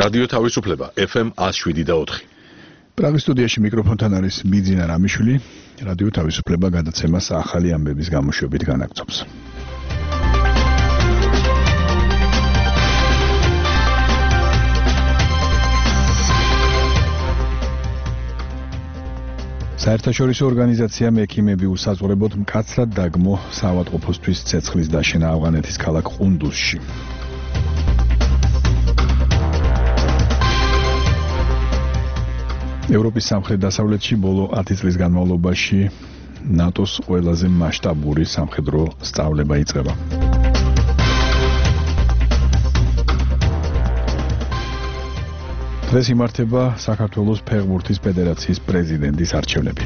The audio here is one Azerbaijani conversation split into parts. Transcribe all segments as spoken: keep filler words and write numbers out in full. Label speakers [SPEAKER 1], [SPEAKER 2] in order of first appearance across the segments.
[SPEAKER 1] რადიო თავისუფლება ეფ ემ one oh seven და four.
[SPEAKER 2] პრაღის სტუდიაში მიკროფონთან არის ბიძინა რამიშვილი. რადიო თავისუფლება გადაცემას ახალი ამბების გამოშვებით განაგრძობს. საერთაშორისო ორგანიზაციამ ექიმები უსაზღვრებოდ მკაცრად დაგმო საავადმყოფოსთვის ცეცხლის დაშენა ავღანეთის ქალაქ ყუნდუზში. ევროპის სამხრეთ-დასავლეთში ბოლო ათი წლის განმავლობაში ნატოს ყველაზე მასშტაბური სამხედრო სწავლება იწყება. დღეს იმართება საქართველოს ფეხბურთის ფედერაციის პრეზიდენტის არჩევნები.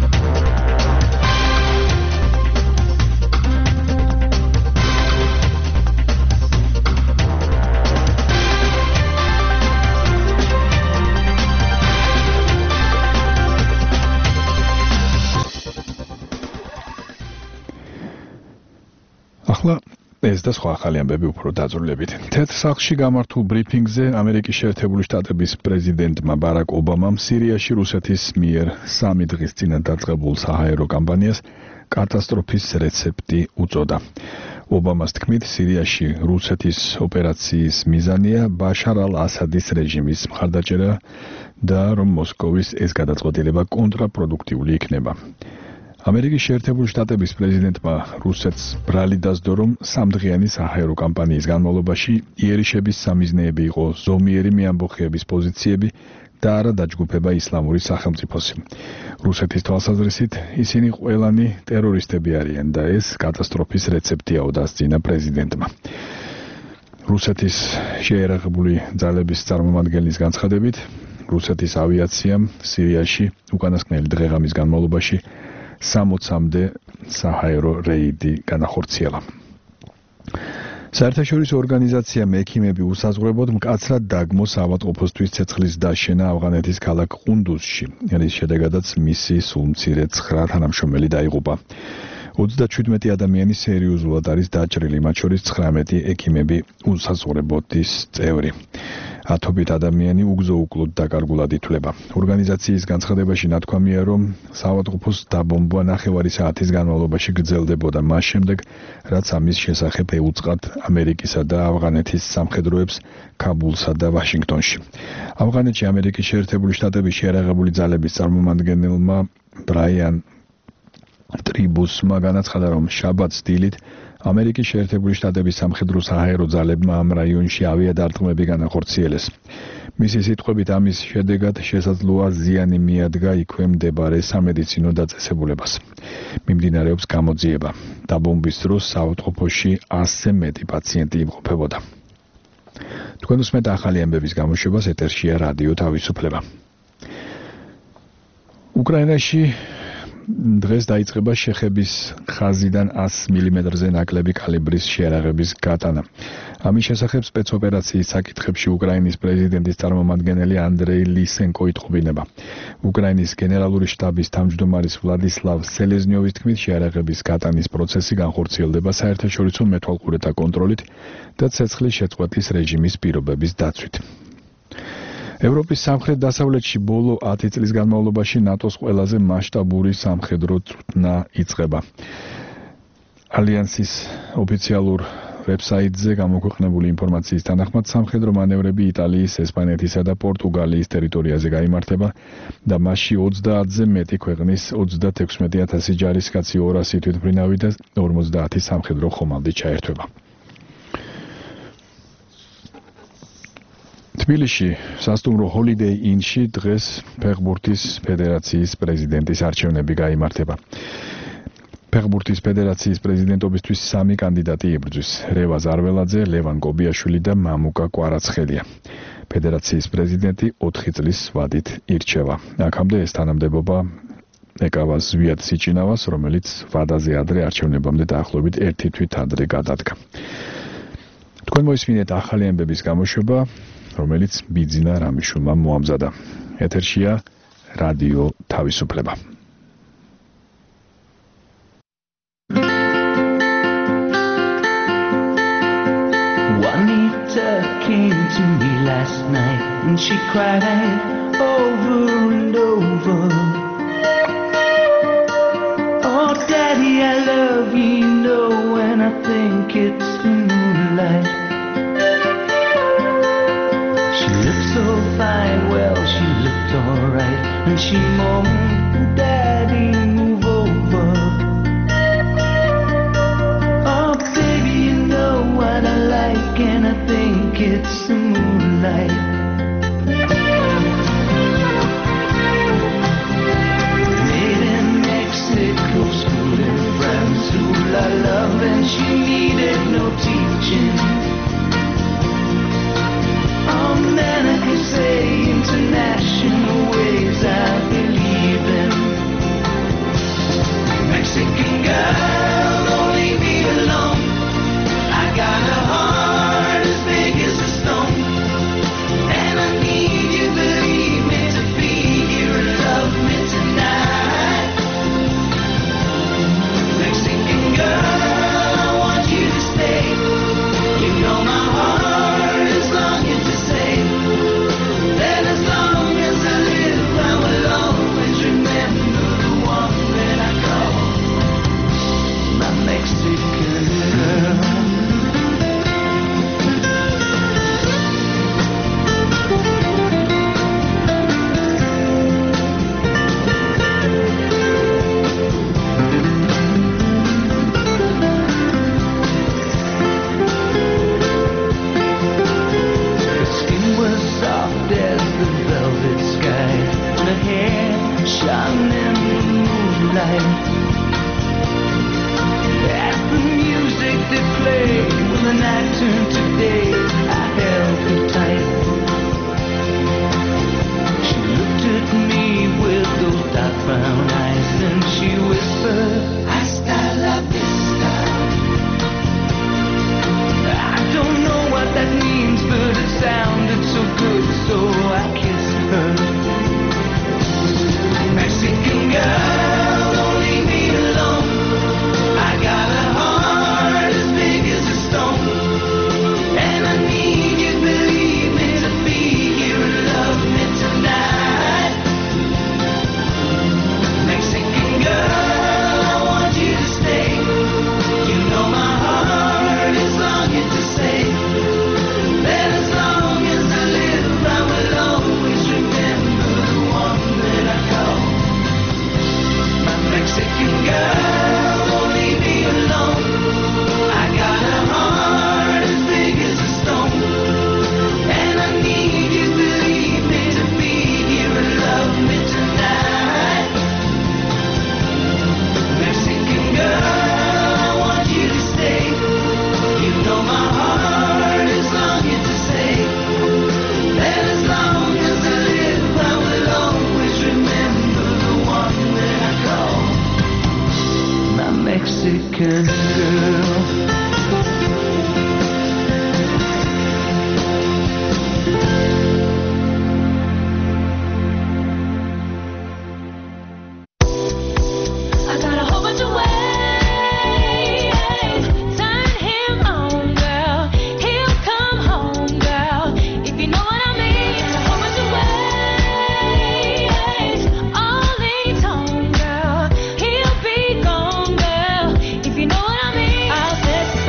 [SPEAKER 2] ახლა ეს და სხვა ახალი ამბები უფრო დაწვრილებით. თეთრ სახლში გამართულ ბრიფინგზე ამერიკის შეერთებული შტატების პრეზიდენტმა ბარაკ ობამამ სირიაში რუსეთის მიერ სამი დღის წინ დაწყებულ საჰაერო კამპანიას კატასტროფის რეცეპტი უწოდა. ობამას თქმით, სირიაში რუსეთის ოპერაციის მიზანია ბაშარ ალ-ასადის რეჟიმის მხარდაჭერა და რომ მოსკოვის ეს გადაწყვეტილება კონტრაპროდუქტიული იქნება. ამერიკის შეერთებული შტატების პრეზიდენტმა რუსეთს ბრალი დასდო, რომ სამდღიანი საჰაერო კამპანიის განმავლობაში იერიშების სამიზნეები იყო ზომიერი მეამბოხეების პოზიციები და არა დაჯგუფება ისლამური სახელმწიფოსი. რუსეთის თვალსაზრისით ისინი ყველანი ტერორისტები არიან და ეს კატასტროფის რეცეპტიაო დასძინა პრეზიდენტმა. რუსეთის შეერაღებული ძალების წარმომადგენლის განცხადებით, რუსეთის ავიაციამ სირიაში უკანასკნელი დღეღამის განმავლობაში სამოცამდე საჰაერო რეიდი განახორციელა. საერთაშორისო ორგანიზაციამ ექიმები უსაზღვრებოდ მკაცრად დაგმო საავადმყოფოსთვის ცეცხლის დაშენა ავღანეთის ქალაქ ყუნდუზში, რის შედეგადაც მისი სულმცირე ცხრა თანამშრომელი დაიღუპა. ოცდაჩვიდმეტი ადამიანი სერიოზულად არის დაჭრილი, მათ შორის ცხრამეტი ექიმები უსაზღვრებოდის წევრი. ათობით ადამიანი უგზო-უკლოდ დაკარგულად ითვლება. ორგანიზაციის განცხადებაში ნათქვამია, რომ საავადმყოფოს დაბომბვა ნახევარი საათის განმავლობაში გრძელდებოდა მას შემდეგ, რაც ამის შესახებ ეუწყათ ამერიკისა და ავღანეთის სამხედროებს ქაბულსა და ვაშინგტონში. ავღანეთში ამერიკის შეერთებული შტატების შეერაღებული ძალების წარმომადგენელმა ბრაიან ტრიბუსმა განაცხადა, რომ შაბათს დილით ამერიკის შეერთებული შტატების სამხედრო საჰაერო ძალებმა ამ რაიონში ავიადარტყმები განახორციელეს. მისი სიტყვებით, ამის შედეგად შესაძლოა ზიანი მიადგა იქვე მდებარე სამედიცინო დაწესებულებას. მიმდინარეობს გამოძიება. დაბომბვის დროს საავადმყოფოში ასზე მეტი პაციენტი იმყოფებოდა. თქვენ უსმენთ ახალი ამბების გამოშვებას, ეთერშია რადიო თავისუფლება. უკრაინაში დღეს დაიწყება შეხების ხაზიდან ას მილიმეტრზე ნაკლები კალიბრის შეარაღების გატანა. ამის შესახებ სპეცოპერაციის საკითხებში უკრაინის პრეზიდენტის წარმომადგენელი ანდრეი ლისენკო იტყობინება. უკრაინის გენერალური შტაბის თავმჯდომარის ვლადისლავ სელეზნიოვის თქმით, შეარაღების გატანის პროცესი განხორციელდება საერთაშორისო მეთვალყურეთა კონტროლით და ცეცხლის შეწყვეტის რეჟიმის პირობების დაცვით. ევროპის სამხრეთ-დასავლეთში ბოლო ათი წლის განმავლობაში ნატოს ყველაზე მასშტაბური სამხედრო წვრთნა იწყება. ალიანსის ოფიციალურ ვებსაიტზე გამოქვეყნებული ინფორმაციის თანახმად სამხედრო მანევრები იტალიის, ესპანეთისა და პორტუგალიის ტერიტორიაზე გაიმართება და მასში ოცდაათზე მეტი ქვეყნის ოცდათექვსმეტი ათასი ჯარისკაცი, ორასი თვითმფრინავი და ორმოცდაათი სამხედრო ხომალდი ჩაერთვება. თბილისში სასტუმრო ჰოლიდეი ინში დღეს ფეხბურთის ფედერაციის პრეზიდენტის არჩევნები გაიმართება. ფეხბურთის ფედერაციის პრეზიდენტობისთვის სამი კანდიდატი იბრძვის: რევა ზარველაძე, ლევან კობიაშვილი და მამუკა კვარაცხელია. ფედერაციის პრეზიდენტი ოთხი წლის ვადით ირჩევა. აქამდე ეს თანამდებობა ეკავა ზვიად სიჭინავას, რომელიც ვადაზე ადრე არჩევნებამდე დაახლოებით ერთი თვით ადრე გადადგა. თქვენ მოისმინეთ ახალი ამბების გამოშვება, რომელიც ბიძინა რამიშვილმა მოამზადა. ეთერშია რადიო თავისუფლება. Juanita
[SPEAKER 3] came to me last night and she cried over and over. Oh, Daddy, I love you, you know, when I think it's the moonlight. She looked so fine, well, she looked alright, and she moaned, Daddy, move over. Oh, baby, you know what I like, and I think it's the moonlight. Made in Mexico, schooling friends who I love, and she needed no teaching. Oh man, I can say international ways I believe in. Mexican girl, don't leave me alone. I got a heart as big as a stone, and I need you, believe me, to be here and love me tonight. Mexican girl, I want you to stay. You know my heart is longing to say that as long as I live, I will always remember the one that I call my Mexican girl. Her skin was soft as the velvet sky, and her hair shone in the moonlight. As the music that played when the night turned to day, I held her tight. She looked at me with those dark brown eyes, and she whispered, Hasta la vista. I don't know what that means, but it sounded so good, so I kissed her. Mexican girl, don't leave me alone. I got a heart as big as a stone, and I need you, believe me, to be here and love me tonight. Mexican girl, I want you to stay. You know my heart is longing to say that as long as I live, I will always remember the one that I call my Mexican girl. Don't leave me alone. I got a heart as big as a stone, and I need you, believe me, to be here and love me tonight. Mexican girl, I want you to stay. You know my heart is longing to say that as long as I live, I will always remember the one that I call my Mexican girl.
[SPEAKER 4] I got a whole bunch of ways, turn him on, girl. He'll come home, girl. If you know what I mean. A whole bunch of ways, all leads home, girl. He'll be gone, girl. If you know what I mean. I'll set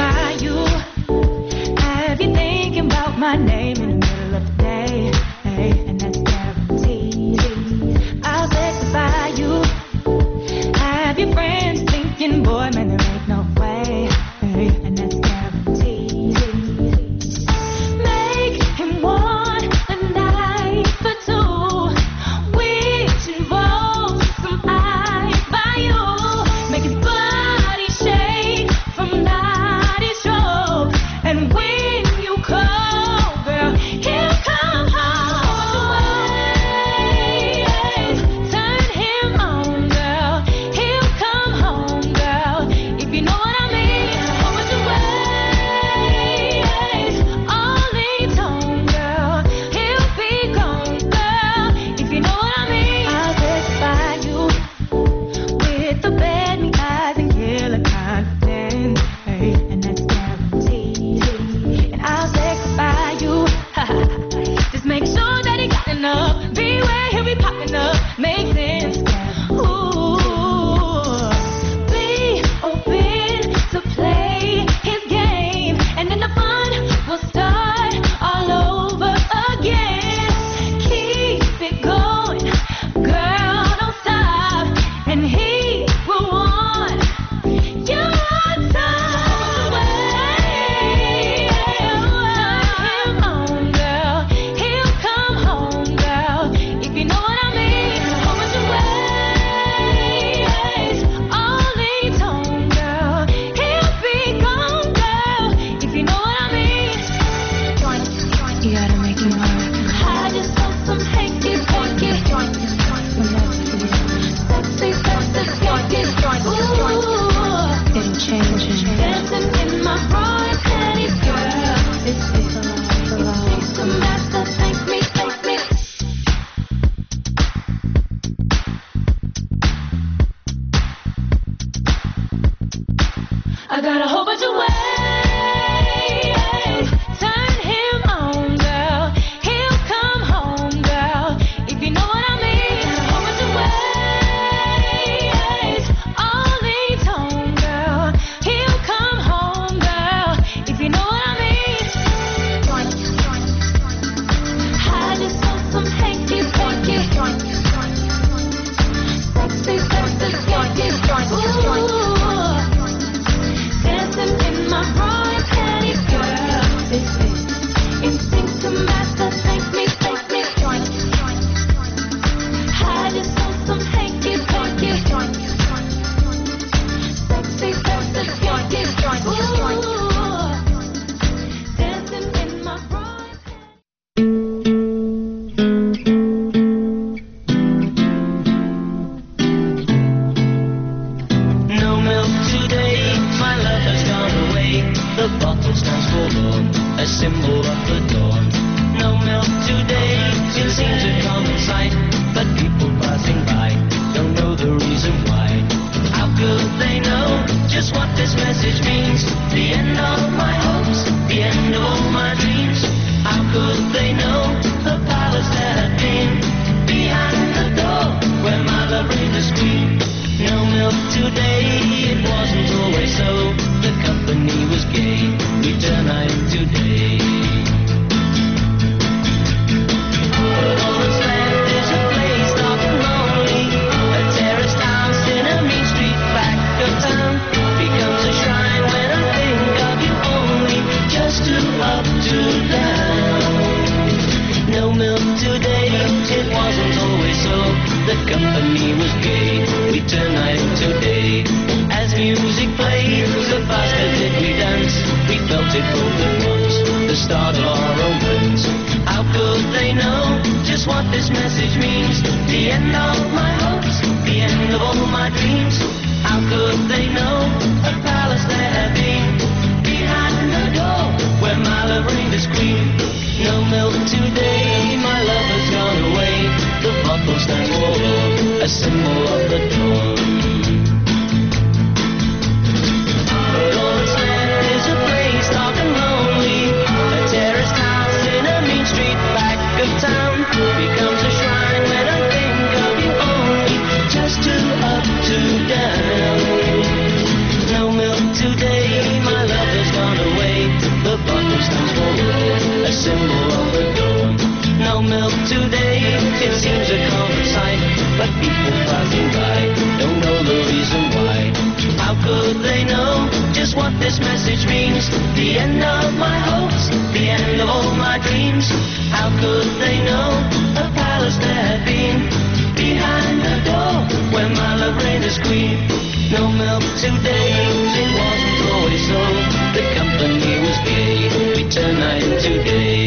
[SPEAKER 4] changing. Dancing in my bright panties, girl. It takes a lot, a lot. It takes a master, thank me, thank me. I got a whole bunch of ways. Turn him on, girl. He'll come home, girl. If you know what I mean. Got a whole bunch of ways. All leads home, girl. He'll come home, girl. If you know what I mean. I just want some hanky panky. Sexy, sexy, skanky. Ooh. Dancing in my bright panties, girl. This is instinct to master. Thank me, thank me. I just want some hanky panky. Sexy, sexy, skanky. Ooh. Dancing in my bright
[SPEAKER 3] No milk today, my love has gone away. The bottle stands forlorn, a symbol of the dawn. No milk today, it seems a common sight, but people passing by don't know the reason why. How could they know just what this message means? The end of my hopes, the end of all my dreams. How could they know the palace that had been behind the door where my love reigned as queen? No milk today, it wasn't always so. The company was gay, we turn night today. But all that's left is a place dark and lonely. A terraced house in a mean street back of town becomes a shrine when I think of you only. Just two up, two down. No milk today, it wasn't always so. The company was gay, we turn night today. As music played, the faster did we dance. We felt it both at once, the start of our romance. How could they know just what this message means? The end of my hopes, the end of all my dreams. How could they know a palace there had been behind the door where my love reigned as queen? No milk today, my love has gone away. The bottle stands forlorn, a symbol of the dawn. But all that's left is a place dark and lonely. A terraced house in a mean street back of town becomes a shrine when I think of you only. Just two up, two down. No milk today, my love has gone away. The bottle stands forlorn, a symbol of the dawn. No milk today, it seems a common sight, but people passing by don't know the reason why. How could they know just what this message means? The end of my hopes, the end of all my dreams. How could they know a palace there had been behind the door where my love reigned as queen? No milk today, it wasn't always so. The company was gay, we turn night today.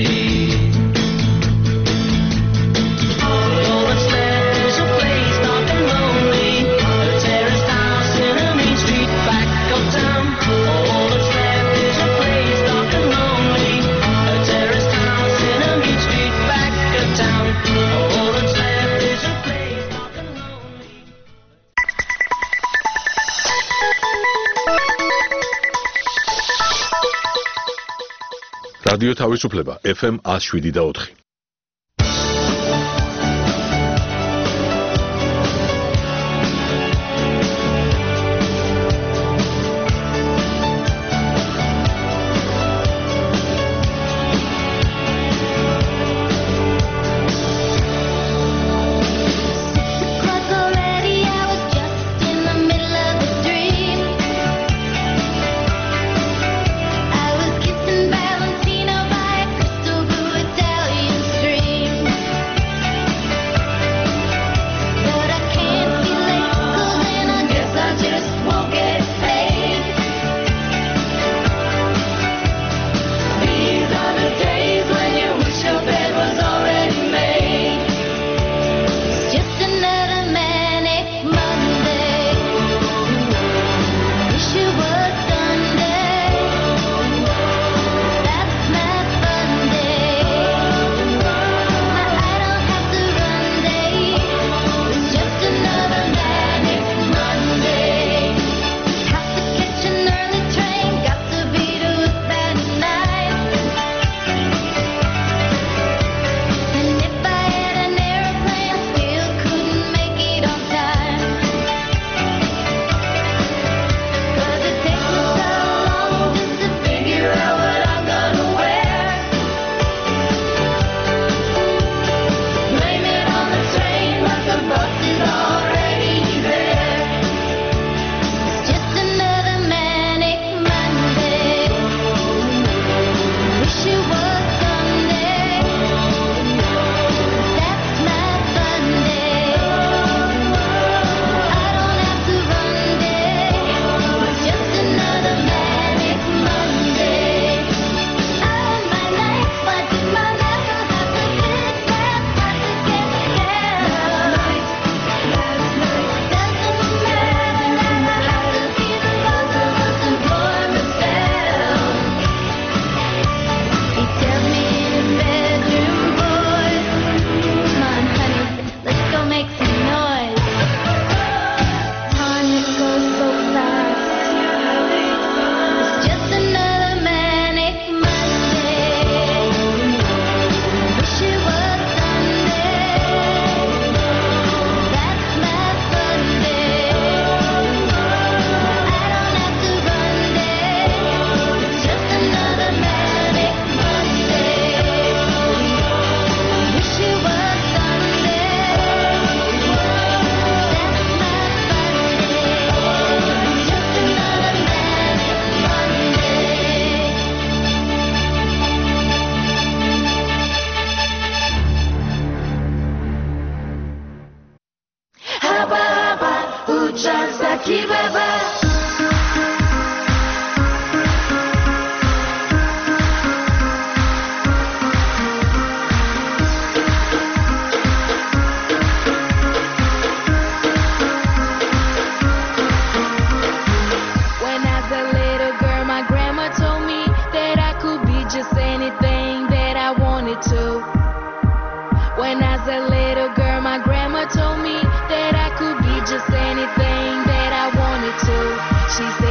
[SPEAKER 3] All that's left is a place dark and lonely. A terraced house in a mean street back of town. All that's left is a place dark and lonely. A terraced house in a mean street back of town. All that's left is a place dark and lonely.
[SPEAKER 1] რადიო თავისუფლება ეფ ემ one oh seven და four.
[SPEAKER 4] o'clock already, I was just in the middle of a dream. I was kissing Valentino by a crystal blue Italian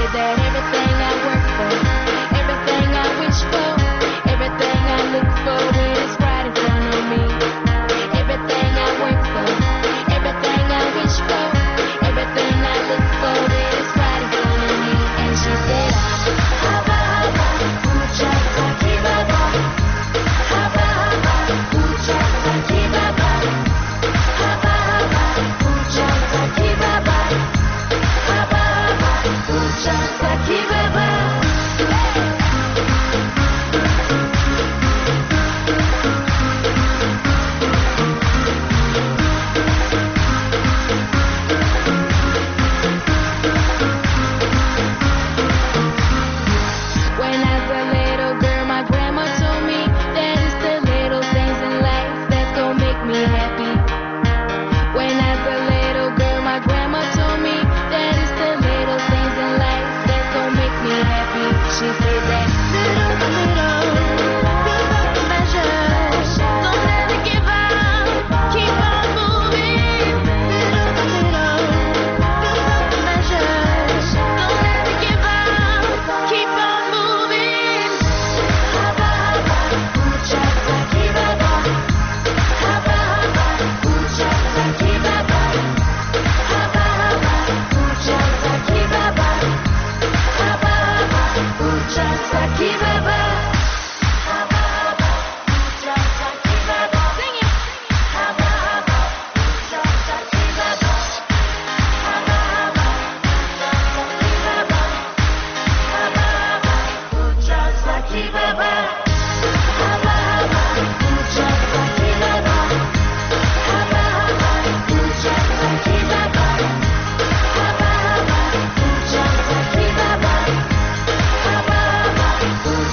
[SPEAKER 4] that everything I work for, everything I wish for, everything I look for, it is right in front of me. Everything I work for, everything I wish for, everything I look for, it is right in front of me. And she said, Haba haba, pucha saki baba. Haba haba, pucha saki baba. Haba haba, pucha saki baba. Haba haba, pucha saki baba. When I was a little girl, my grandma told me that it's the little things in life that's gonna make me happy. When I was a little girl, my grandma told me that it's the little things in life that's gonna make me happy. She said that little by little, build up the measure. Don't ever give up, keep on moving. Little by little, build up the measure. Don't ever give up, keep on moving. Haba haba, pucha saki baba. Haba haba, pucha saki baba. Haba haba, pucha saki baba. Haba haba, pucha saki baba. Haba haba, pucha saki baba. Sing it. Haba haba, pucha saki baba. Haba haba, pucha saki baba. Haba haba, pucha saki baba. Haba haba, pucha saki baba. Haba haba, pucha saki baba. Haba haba, pucha saki baba. Haba haba, pucha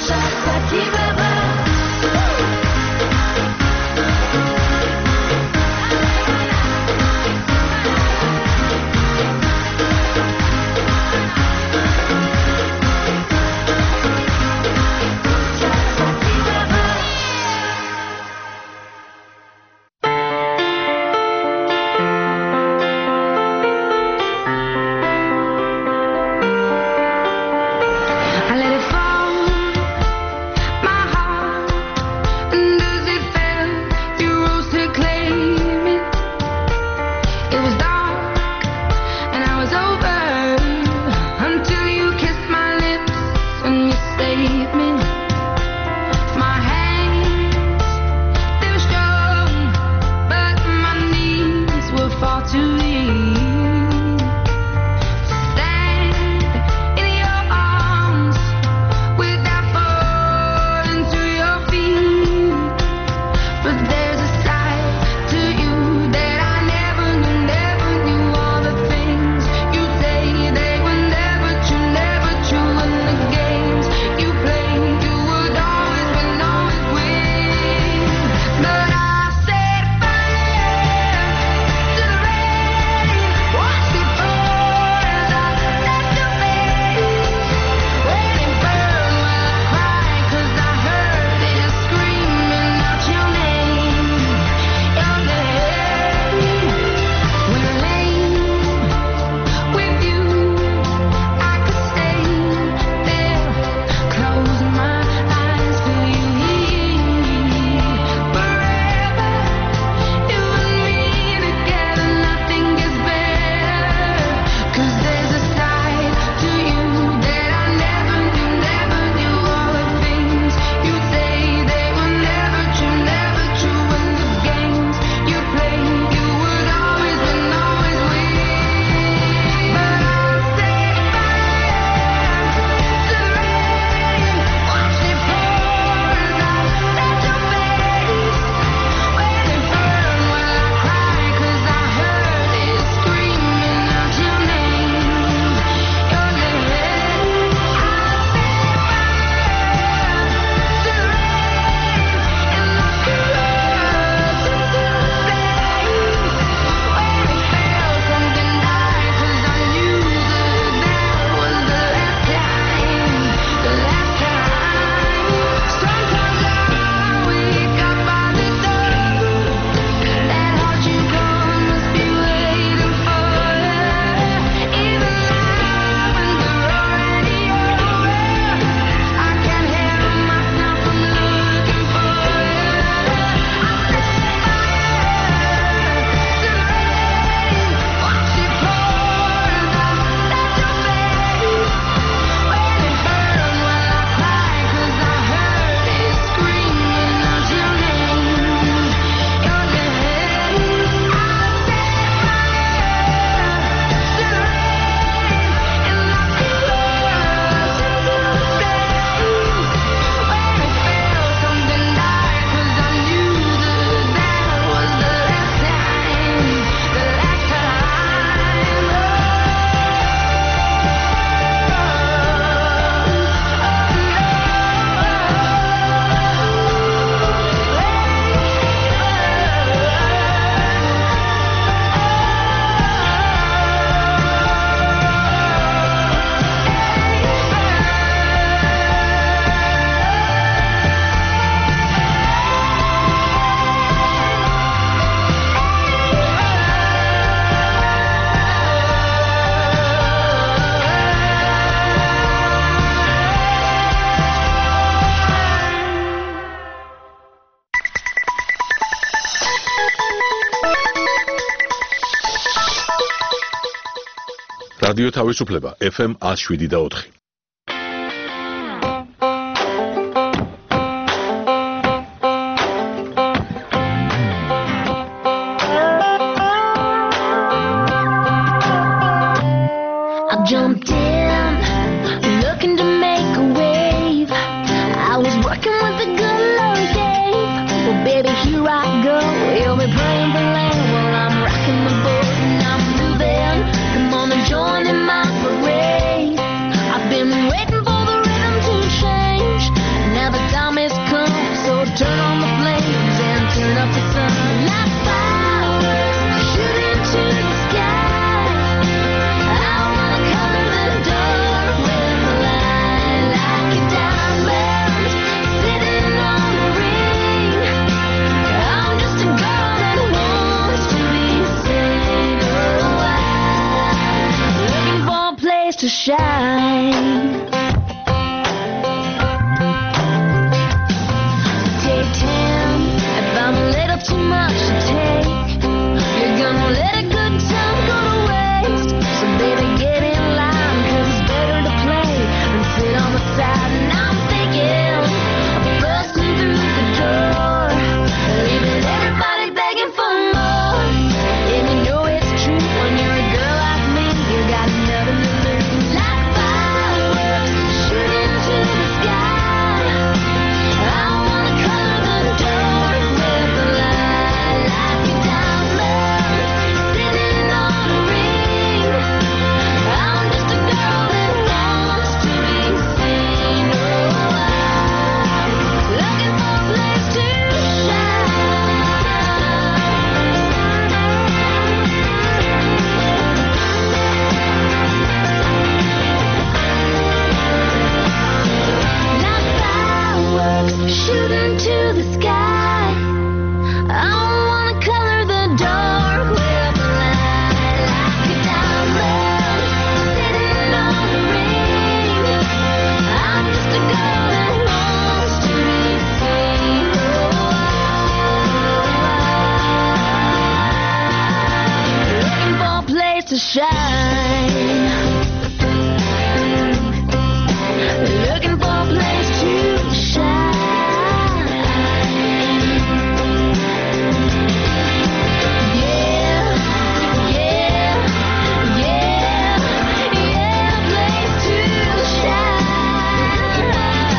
[SPEAKER 1] რადიო თავისუფლება ეფ ემ one oh seven და four.
[SPEAKER 4] I jumped in, looking to make a wave. I was working with the good Lord gave. Well, baby, here I go. You'll be praying for land while I'm rocking the boat and I'm moving. Come on and join in my parade. I've been waiting for the rhythm to change. Now the time has come, so turn on the flames and turn up the sun. Like fireworks shooting to the sky. I wanna color the dark with the light like a diamond sitting on a ring. I'm just a girl that wants to be seen. Oh, I'm looking for a place to shine. Take ten if I'm a little too much to take. You're gonna let a good time go to waste. So baby, get in line, 'cause it's better to play than sit on the side. And I'm thinking of busting through the door, leaving everybody begging for more. And you know it's true when you're a girl like me, you got nothing to lose. Like fireworks shooting to the sky. I wanna color the dark with the light like a diamond sitting on a ring. I'm just a girl that wants to be seen. Oh, I'm looking for a place to shine. Like fireworks shooting to the sky. I wanna color the dark with the light like a diamond sitting on a ring. I'm just a girl that wants to be seen. Oh, I'm looking for a place to shine. Looking for a place to shine. Yeah, yeah, yeah, yeah, place to shine.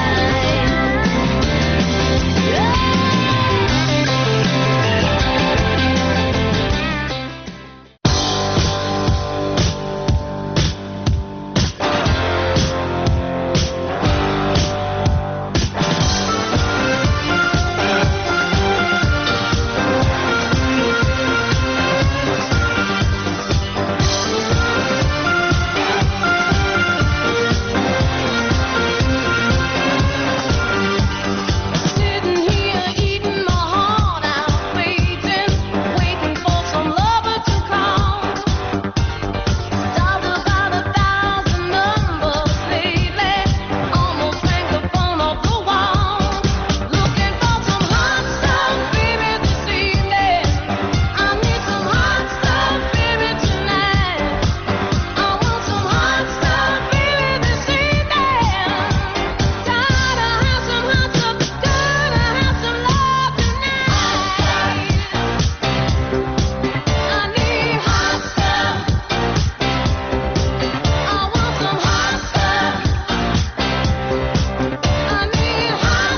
[SPEAKER 4] Sitting here eating my heart out, waiting, waiting for some lover to come. Dialed about a thousand numbers lately, almost hang the phone off the wall. Looking for some hot stuff, baby, this evening. I need some hot stuff, baby, tonight. I want some hot stuff, baby, this evening. Gotta have some hot stuff, gotta have some love tonight. I need hot stuff. I want some hot stuff. I need hot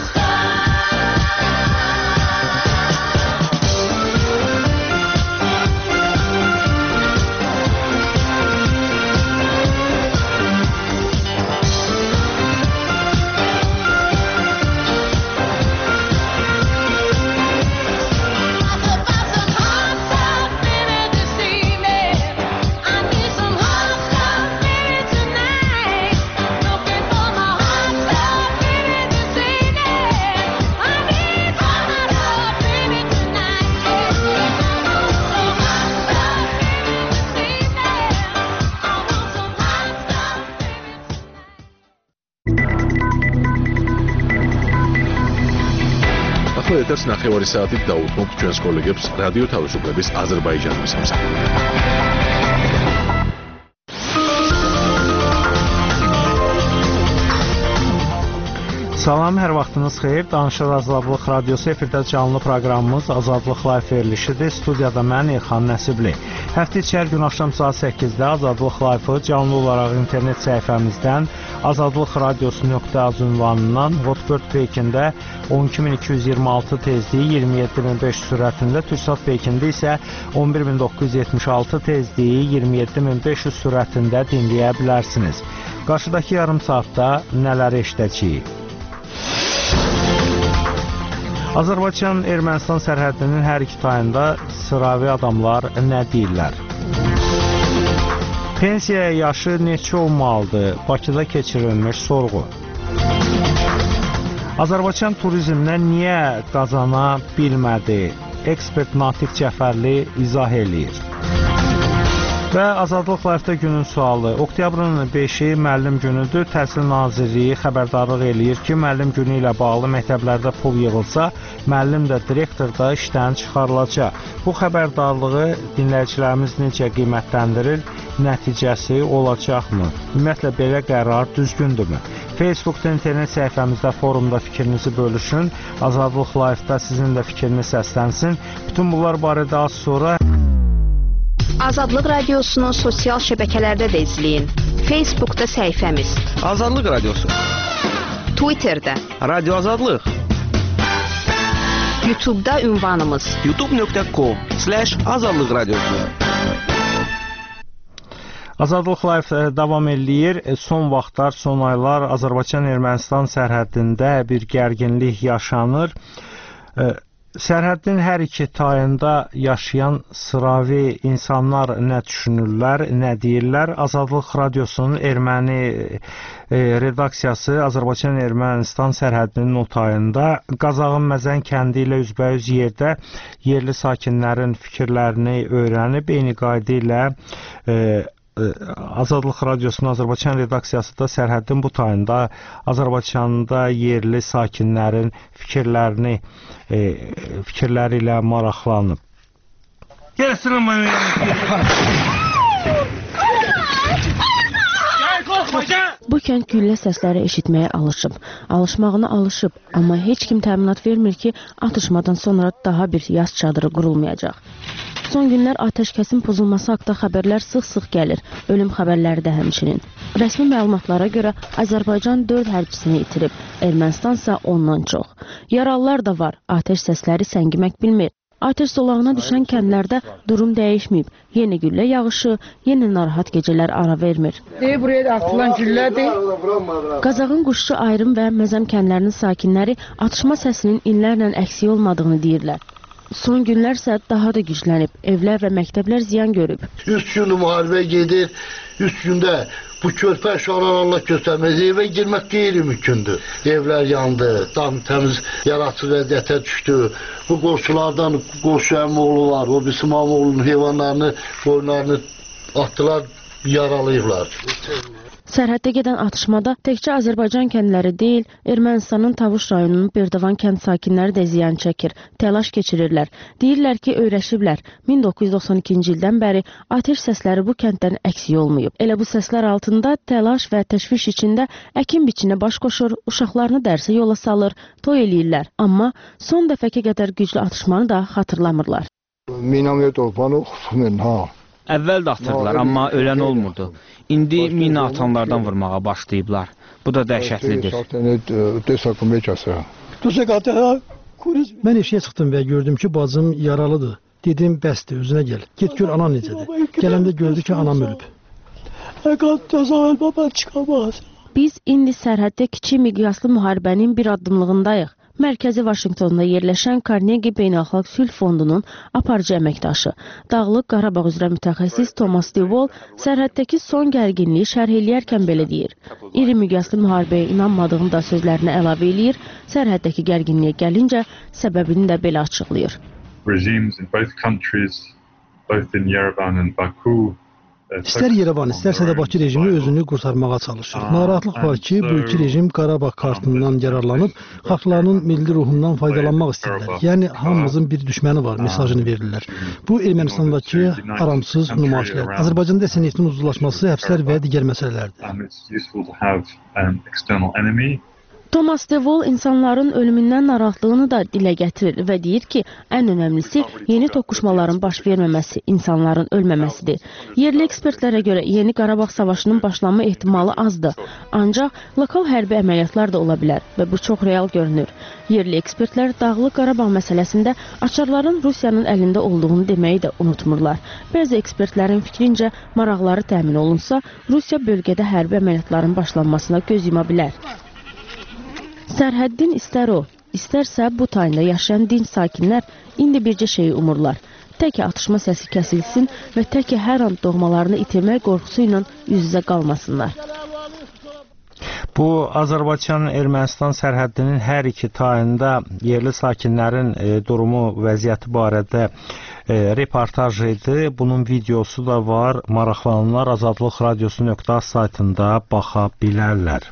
[SPEAKER 1] ახლა ეთერს ნახევარი საათით დაუთმობთ ჩვენს კოლეგებს რადიო თავისუფლების აზერბაიჯანის სამსახურში.
[SPEAKER 5] Salam, hər vaxtınız xeyir. Danışır Azadlıq Radiosu efirdə canlı proqramımız Azadlıq Live verilişidir. Studiyada mən İlxan Nəsibli. Həftə içi hər gün axşam saat səkkizdə Azadlıq Live-ı canlı olaraq internet səhifəmizdən azadlıq radiosu nöqtə az ünvanından Hotbird peykində on iki min iki yüz iyirmi altı tezliyi iyirmi yeddi min beş yüz sürətində, Türksat peykində isə on bir min doqquz yüz yetmiş altı tezliyi iyirmi yeddi min beş yüz sürətində dinləyə bilərsiniz. Qarşıdakı yarım saatda nələri eşidəcəyik? Azərbaycan-Ermənistan sərhədinin hər iki tayında sıravi adamlar nə deyirlər? Pensiya yaşı neçə olmalıdır? Bakıda keçirilmiş sorğu. Azərbaycan turizmdən niyə qazana bilmədi? Ekspert Natiq Cəfərli izah eləyir. Və Azadlıq Live-də günün sualı. Oktyabrın beşi müəllim günüdür. Təhsil Nazirliyi xəbərdarlıq eləyir ki, müəllim günü ilə bağlı məktəblərdə pul yığılsa, müəllim də, direktor da işdən çıxarılacaq. Bu xəbərdarlığı dinləyicilərimiz necə qiymətləndirir? Nəticəsi olacaqmı? Ümumiyyətlə, belə qərar düzgündürmü? Facebookda, internet səhifəmizdə, forumda fikrinizi bölüşün. Azadlıq Live-da sizin də fikriniz səslənsin. Bütün bunlar barədə az sonra...
[SPEAKER 6] Azadlıq Radiosunu sosial şəbəkələrdə də izləyin. Facebookda səhifəmiz.
[SPEAKER 7] Azadlıq Radiosu.
[SPEAKER 6] Twitterdə.
[SPEAKER 7] Radio Azadlıq.
[SPEAKER 6] YouTube'da ünvanımız.
[SPEAKER 7] youtube nöqtə com slash azadlıq radiosu.
[SPEAKER 5] Azadlıq Live davam eləyir. Son vaxtlar, son aylar Azərbaycan-Ermənistan sərhədində bir gərginlik yaşanır. Sərhədin hər iki tayında yaşayan sıravi insanlar nə düşünürlər, nə deyirlər? Azadlıq Radiosunun erməni e, redaksiyası Azərbaycan-Ermənistan sərhədinin o tayında Qazağın Məzən kəndi ilə üzbəyüz yerdə yerli sakinlərin fikirlərini öyrənib, eyni qayda ilə e, Azadlıq Radiosunun Azərbaycan redaksiyası da sərhədin bu tayında Azərbaycanda yerli sakinlərin fikirlərini e, fikirləri ilə maraqlanıb. Gəlsin mənə.
[SPEAKER 8] Bu kənd güllə səsləri eşitməyə alışıb. Alışmağına alışıb, amma heç kim təminat vermir ki, atışmadan sonra daha bir yas çadırı qurulmayacaq. Son günlər atəşkəsin pozulması haqqında xəbərlər sıx-sıx gəlir. Ölüm xəbərləri də həmçinin. Rəsmi məlumatlara görə Azərbaycan dörd hərbçisini itirib, Ermənistan isə ondan çox. Yaralılar da var, atəş səsləri səngimək bilmir. Atəş zolağına düşən kəndlərdə durum dəyişməyib. Yeni güllə yağışı, yeni narahat gecələr ara vermir.
[SPEAKER 9] Deyir, buraya atılan güllədir.
[SPEAKER 8] Qazağın Quşçu, Ayrım və Məzəm kəndlərinin sakinləri atışma səsinin illərlə əksik olmadığını deyirlər. Son günlər isə daha da güclənib, evlər və məktəblər ziyan görüb.
[SPEAKER 10] Üç gün müharibə gedir, üç gündə bu körpə uşaqlar Allah göstərməz, evə girmək qeyri-mümkündür. Evlər yandı, dam təmiz yararsız vəziyyətə düşdü. Bu qonşulardan qonşu əmioğlu var, o bir İmamoğlu'nun heyvanlarını, qoyunlarını atdılar, yaralayıblar.
[SPEAKER 8] Sərhəddə gedən atışmada təkcə Azərbaycan kəndləri deyil, Ermənistanın Tavuş rayonunun Berdavan kənd sakinləri də ziyan çəkir, təlaş keçirirlər. Deyirlər ki, öyrəşiblər. min doqquz yüz doxsan ikinci ildən bəri atəş səsləri bu kənddən əksik olmayıb. Elə bu səslər altında təlaş və təşviş içində əkin biçinə baş qoşur, uşaqlarını dərsə yola salır, toy eləyirlər. Amma son dəfəki qədər güclü atışmanı da xatırlamırlar.
[SPEAKER 10] Minamyot olmanı xüsusən ha.
[SPEAKER 11] Əvvəl də atırdılar, amma ölən olmurdu. İndi mina atanlardan vurmağa başlayıblar. Bu da dəhşətlidir.
[SPEAKER 12] Mən eşiyə çıxdım və gördüm ki, bacım yaralıdır. Dedim, bəsdir, özünə gəl. Get gör, anan necədir. Gələndə gördü ki, anam ölüb.
[SPEAKER 8] Biz indi sərhəddə kiçik miqyaslı müharibənin bir addımlığındayıq. Mərkəzi Vaşinqtonda yerləşən Carnegie Beynəlxalq Sülh Fondunun aparıcı əməkdaşı, Dağlıq Qarabağ üzrə mütəxəssis Thomas DeWall sərhəddəki son gərginliyi şərh eləyərkən belə deyir. İri miqyaslı müharibəyə inanmadığını da sözlərinə əlavə eləyir, sərhəddəki gərginliyə gəlincə səbəbini də belə açıqlayır.
[SPEAKER 13] Regimes in both countries, both in Yerevan and Baku,
[SPEAKER 12] İstər Yerevan, istərsə də Bakı rejimi özünü qurtarmağa çalışır. Narahatlıq var ki, bu iki rejim Qarabağ kartından yararlanıb, xalqlarının milli ruhundan faydalanmaq istəyirlər. Yəni, hamımızın bir düşməni var, mesajını verirlər. Bu, Ermənistandakı aramsız nümayişlər. Azərbaycanda isə neftin uzlaşması, həbslər və digər məsələlərdir.
[SPEAKER 8] Thomas de Vol insanların ölümündən narahatlığını da dilə gətirir və deyir ki, ən önəmlisi yeni toqquşmaların baş verməməsi, insanların ölməməsidir. Yerli ekspertlərə görə Yeni Qarabağ savaşının başlanma ehtimalı azdır. Ancaq lokal hərbi əməliyyatlar da ola bilər və bu çox real görünür. Yerli ekspertlər Dağlıq Qarabağ məsələsində açarların Rusiyanın əlində olduğunu deməyi də unutmurlar. Bəzi ekspertlərin fikrincə maraqları təmin olunsa, Rusiya bölgədə hərbi əməliyyatların başlanmasına göz yuma bilər. Sərhəddin istər o, istərsə bu tayında yaşayan dinc sakinlər indi bircə şeyi umurlar. Tək ki atışma səsi kəsilsin və tək ki hər an doğmalarını itirmək qorxusu ilə üz-üzə qalmasınlar.
[SPEAKER 5] Bu Azərbaycan-Ermənistan sərhəddinin hər iki tayında yerli sakinlərin e, durumu, vəziyyəti barədə e, reportaj idi. Bunun videosu da var. Maraqlananlar azadlıq radiosu nöqtə az saytında baxa bilərlər.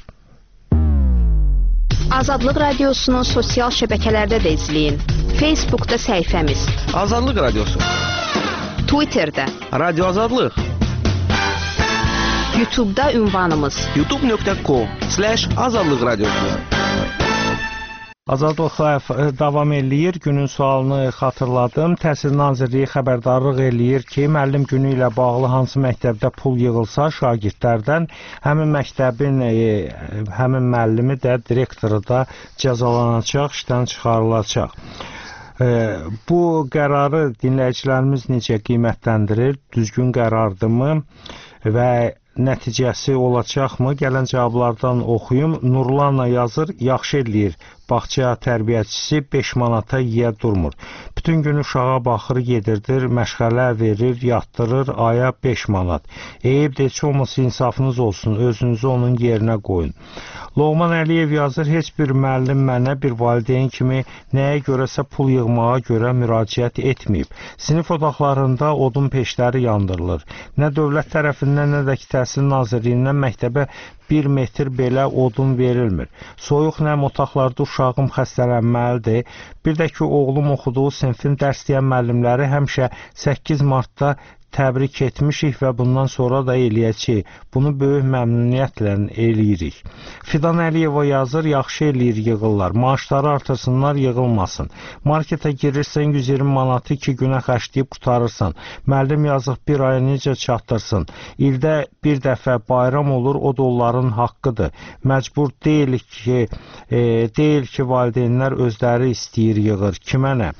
[SPEAKER 6] Azadlıq radiosunu sosial şəbəkələrdə də izləyin. Facebookda səhifəmiz
[SPEAKER 7] Azadlıq radiosu,
[SPEAKER 6] Twitterdə
[SPEAKER 7] Radio Azadlıq,
[SPEAKER 6] YouTube'da ünvanımız
[SPEAKER 7] youtube nöqtə com slash azadlıq radiosu.
[SPEAKER 5] Azadlıq davam eləyir. Günün sualını xatırladım. Təhsil Nazirliyi xəbərdarlıq eləyir ki, müəllim günü ilə bağlı hansı məktəbdə pul yığılsa şagirdlərdən həmin məktəbin e, həmin müəllimi də, direktoru da cəzalanacaq, işdən çıxarılacaq. E, bu qərarı dinləyicilərimiz necə qiymətləndirir? Düzgün qərardırmı və nəticəsi olacaqmı? Gələn cavablardan oxuyum. Nurlanla yazır, yaxşı eləyir. Bağça tərbiyəçisi beş manata yiyə durmur. Bütün gün uşağa baxır, yedirdir, məşğələ verir, yatdırır, aya beş manat. Eyib də heç olmasa insafınız olsun, özünüzü onun yerinə qoyun. Loğman Əliyev yazır, heç bir müəllim mənə bir valideyn kimi nəyə görəsə pul yığmağa görə müraciət etməyib. Sinif otaqlarında odun peşləri yandırılır. Nə dövlət tərəfindən, nə də ki Təhsil Nazirliyindən məktəbə bir metr belə odun verilmir. Soyuq nəm otaqlarda uşağım xəstələnməlidir. Bir də ki, oğlum oxuduğu sinfin dərs deyən müəllimləri həmişə səkkiz martda təbrik etmişik və bundan sonra da eləyəcəyik. Bunu böyük məmnuniyyətlə eləyirik. Fidan Əliyeva yazır, yaxşı eləyir yığırlar. Maaşları artırsınlar, yığılmasın. Marketə girirsən yüz iyirmi manatı iki günə xərcləyib qutarırsan. Müəllim yazıq bir aya necə çatdırsın. İldə bir dəfə bayram olur, o da onların haqqıdır. Məcbur deyilik ki, e, deyil ki, valideynlər özləri istəyir yığır. Kimə nə?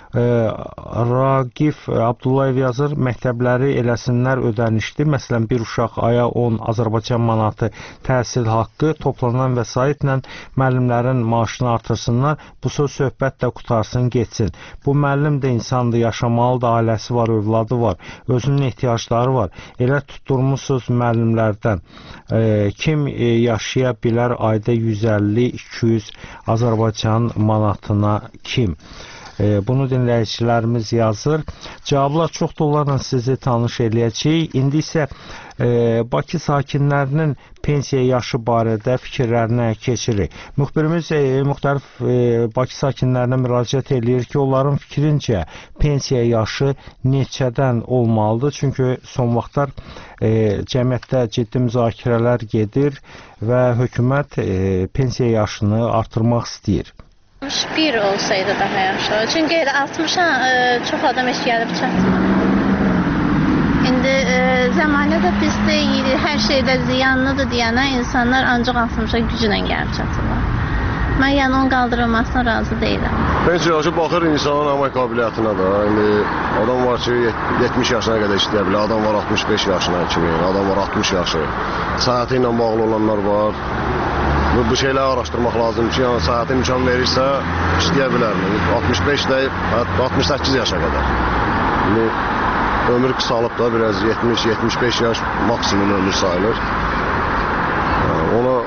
[SPEAKER 5] Raqif Abdullayev yazır, məktəbləri eləsinlər ödənişli. Məsələn, bir uşaq aya on Azərbaycan manatı təhsil haqqı, toplanan vəsaitlə müəllimlərin maaşını artırsınlar. Bu söz söhbət də qutarsın, geçsin. Bu müəllim də insandır, yaşamalıdır, ailəsi var, övladı var, özünün ehtiyacları var. Elə tutturmuşsuz müəllimlərdən. E, kim e, yaşaya bilər ayda yüz əlli iki yüz Azərbaycan manatına kim? Bunu dinləyicilərimiz yazır. Cavablar çoxdur, onlarla sizi tanış eləyəcəyik. İndi isə e, Bakı sakinlərinin pensiya yaşı barədə fikirlərinə keçirik. Müxbirimiz e, müxtəlif e, Bakı sakinlərinə müraciət eləyir ki, onların fikrincə pensiya yaşı neçədən olmalıdır? Çünki son vaxtlar e, cəmiyyətdə ciddi müzakirələr gedir və hökumət e, pensiya yaşını artırmaq istəyir.
[SPEAKER 14] altmış bir olsaydı daha yaxşı. Çünki altmışa e, çox adam heç gəlib çatmır. İndi e, zəmanə də pisdir, hər şeydə ziyanlıdır deyənə insanlar ancaq altmışa güclə gəlib çatırlar. Mən yəni onun qaldırılmasına razı deyiləm.
[SPEAKER 15] Pensiya yaşı baxır insanın əmək qabiliyyətinə də. İndi adam var ki, yetmiş yaşına qədər işləyə bilər, adam var altmış beş yaşına kimi, adam var altmış yaşı. Səhhəti ilə bağlı olanlar var. Bu, bu şeyləri araşdırmaq lazım ki, yəni səhhəti imkan verirsə, işləyə bilər. altmış beş də altmış səkkiz yaşa qədər. İndi ömür qısalıb da biraz yetmiş yetmiş beş yaş maksimum ömür sayılır. Ona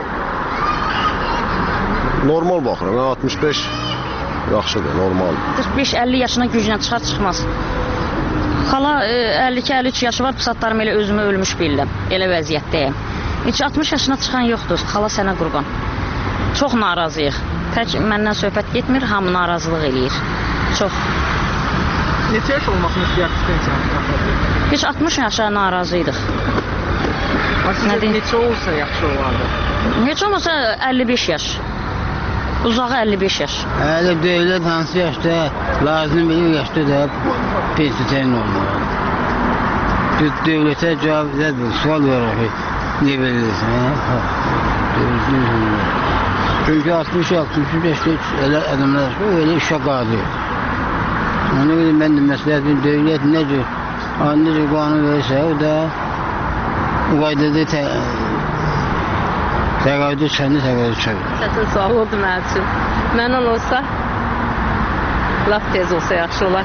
[SPEAKER 15] normal baxıram. altmış beş yaxşıdır, normal.
[SPEAKER 16] qırx beş əlli yaşına güclə çıxar çıxmaz. Xala əlli iki əlli üç yaşı var, bu saatlarım elə özümü ölmüş bilirəm. Elə vəziyyətdəyəm. Heç altmış yaşına çıxan yoxdur. Xala sənə qurban. Çox narazıyıq. Tək məndən söhbət getmir, hamı narazılıq eləyir. Çox.
[SPEAKER 17] Neçə yaş olmasını istəyirsiniz pensiyanın?
[SPEAKER 16] Heç altmış yaşa narazıydıq.
[SPEAKER 17] Sizcə neçə olsa yaxşı olardı?
[SPEAKER 16] Heç olmasa əlli beş yaş. Uzağı əlli beş yaş.
[SPEAKER 9] Hələ dövlət hansı yaşda lazım bilir yaşda da pensiya təyin olmalı. Dövlətə cavab verdir, sual verir. Ne verirsən? Çünki altmış altmış yaşda elə adamlar öyle işə qadir. Ona görə mən də məsləhətim dövlət necə necə qanun verirsə, o da bu qaydada təqaüdü çıxanda təqaüdü çıxır.
[SPEAKER 18] Çətin sual oldu mənim üçün. Məndən olsa, laf tez olsa yaxşı olar.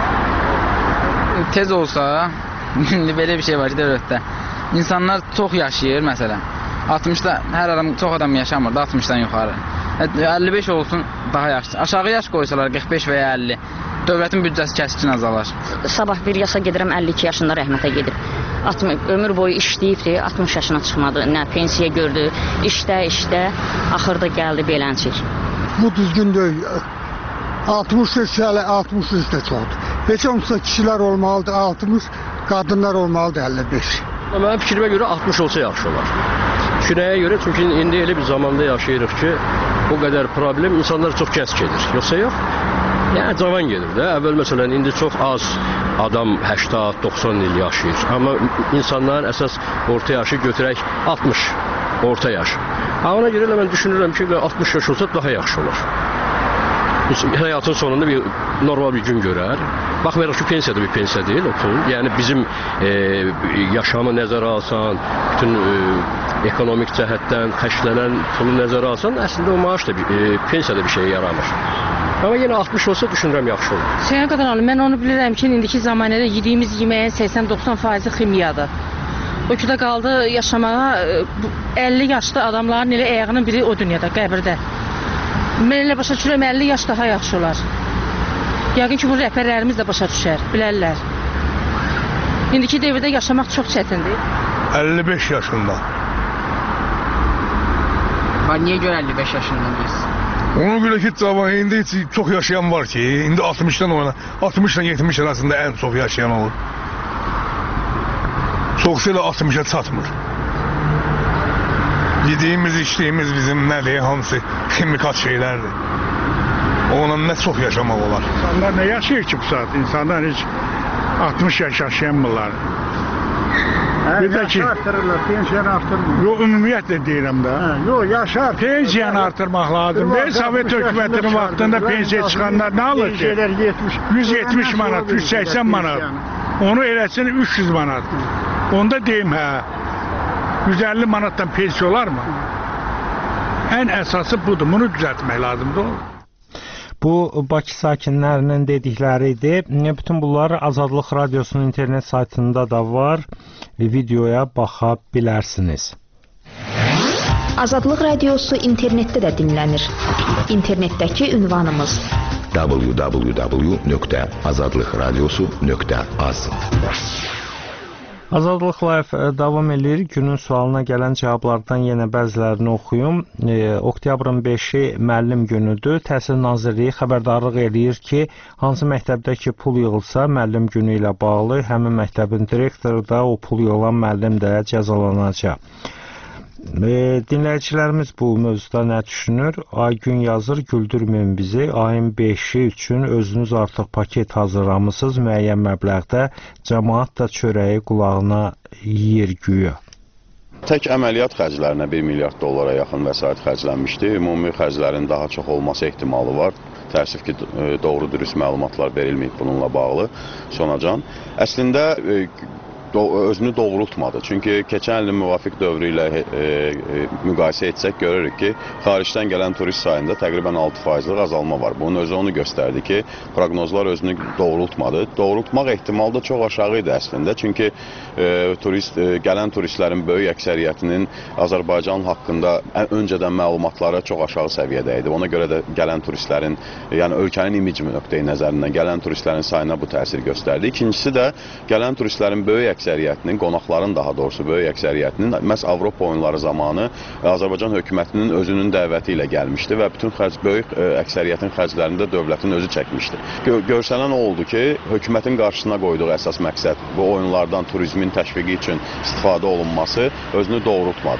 [SPEAKER 19] Tez olsa, belə bir şey var ki, dövlətdə. İnsanlar çox yaşayır, məsələn. altmışda hər adam, çox adam yaşamır da altmışdan yuxarı. əlli beş olsun, daha yaxşı. Aşağı yaş qoysalar, qırx beş və ya əlli. Dövlətin büdcəsi kəskin azalar.
[SPEAKER 16] Sabah bir yaşa gedirəm, əlli iki yaşında rəhmətə gedib. Ömür boyu işləyibdi, altmış yaşına çıxmadı, nə pensiya gördü, işdə, işdə, axırda gəldi beləncik.
[SPEAKER 20] Bu düzgün deyil. altmış yaş hələ altmış yaş da çoxdur. Heç olmasa kişilər olmalıdır altmış, qadınlar olmalıdır əlli beş.
[SPEAKER 21] Mənim fikrimə görə altmış olsa yaxşı olar. Şuraya görə, çünki indi elə bir zamanda yaşayırıq ki, o qədər problem insanlar çox gənc gedir. Yoxsa yox? Yəni cavan gedir də. Əvvəl məsələn indi çox az adam səksən doxsan il yaşayır. Amma insanların əsas orta yaşı götürək altmış orta yaş. Ona görə də mən düşünürəm ki, altmış yaş olsa daha yaxşı olar. Həyatın sonunda bir normal bir gün görər. Baxmayaraq ki, pensiya da bir pensiya deyil o pul. Yəni bizim e, yaşamı nəzərə alsan, bütün e, ekonomik cəhətdən xərclənən pulu nəzərə alsan, əslində o maaş da bir, e, pensiya da bir şey yaramır. Amma yenə altmış olsa düşünürəm yaxşı olur.
[SPEAKER 22] Sayın Qadanlı, mən onu bilirəm ki, indiki zamanədə yediyimiz yeməyin səksən doxsan faizi ximiyadır. O ki də qaldı yaşamağa əlli yaşlı adamların elə ayağının biri o dünyada, qəbirdə. Mən elə başa düşürəm, əlli yaş daha yaxşı olar. Yəqin ki, bu rəhbərlərimiz də başa düşər, bilərlər. İndiki devirdə yaşamaq çox çətindir.
[SPEAKER 23] əlli beş yaşında.
[SPEAKER 19] Var, niyə görə əlli beş yaşından deyirsən?
[SPEAKER 23] Ona görə ki, cavan indi heç çox yaşayan var ki, indi altmışdan oyna, altmışla yetmiş arasında ən çox yaşayan olur. Çoxsu elə altmışa çatmır. Yediyimiz, içdiyimiz bizim nədir, hamısı ximikat şeylərdir. Onunla nə çox yaşamaq olar.
[SPEAKER 24] İnsanlar nə yaşayır ki bu saat? İnsanlar heç altmış yaş yaşayanmırlar.
[SPEAKER 25] Bir də ki, artırırlar, pensiyanı artırmır.
[SPEAKER 24] Yox, ümumiyyətlə deyirəm də.
[SPEAKER 25] Yox, yaşar.
[SPEAKER 24] Pensiyanı artırmaq lazım. Deyil, Sovet hökumətinin vaxtında pensiya çıxanlar nə alır ki? yüz yetmiş manat, yüz səksən manat. Onu eləsin üç yüz manat. Onda deyim, hə, yüz əlli manatdan pensiya olar mı? Ən əsası budur, bunu düzəltmək lazımdır.
[SPEAKER 5] Bu, Bakı sakinlərinin dedikləri idi. Bütün bunlar Azadlıq Radiosunun internet saytında da var. Videoya baxa bilərsiniz.
[SPEAKER 6] Azadlıq Radiosu internetdə də dinlənir. İnternetdəki ünvanımız
[SPEAKER 26] w w w nöqtə azadlıqradiosu nöqtə az.
[SPEAKER 5] Azadlıq Live davam edir. Günün sualına gələn cavablardan yenə bəzilərini oxuyum. E, Oktyabrın beşi müəllim günüdür. Təhsil Nazirliyi xəbərdarlıq eləyir ki, hansı məktəbdə ki pul yığılsa müəllim günü ilə bağlı həmin məktəbin direktoru da o pul yığılan müəllim də cəzalanacaq. E, dinləyicilərimiz bu mövzuda nə düşünür? Aygün yazır, güldürməyin bizi. Ayın beşi üçün özünüz artıq paket hazırlamısınız. Müəyyən məbləğdə cəmaət də çörəyi qulağına yeyir güya.
[SPEAKER 27] Tək əməliyyat xərclərinə bir milyard dollara yaxın vəsait xərclənmişdi. Ümumi xərclərin daha çox olması ehtimalı var. Təəssüf ki, doğru dürüst məlumatlar verilməyib bununla bağlı sonacan. Əslində özünü doğrultmadı. Çünki keçən ilin müvafiq dövrü ilə e, e, müqayisə etsək görürük ki, xaricdən gələn turist sayında təqribən altı faizlik azalma var. Bunun özü onu göstərdi ki, proqnozlar özünü doğrultmadı. Doğrultmaq ehtimalı da çox aşağı idi əslində. Çünki e, turist, e, gələn turistlərin böyük əksəriyyətinin Azərbaycan haqqında ən öncədən məlumatları çox aşağı səviyyədə idi. Ona görə də gələn turistlərin, yəni ölkənin imici nöqteyi nəzərindən gələn turistlərin sayına bu təsir göstərdi. İkincisi də gələn turistlərin böyük əksəriyyətinin, qonaqların daha doğrusu böyük əksəriyyətinin məhz Avropa oyunları zamanı Azərbaycan hökumətinin özünün dəvəti ilə gəlmişdi və bütün xərc, böyük ə, əksəriyyətin xərclərində dövlətin özü çəkmişdi. Gö görsənən oldu ki, hökumətin qarşısına qoyduğu əsas məqsəd bu oyunlardan turizmin təşviqi üçün istifadə olunması özünü doğrultmadı.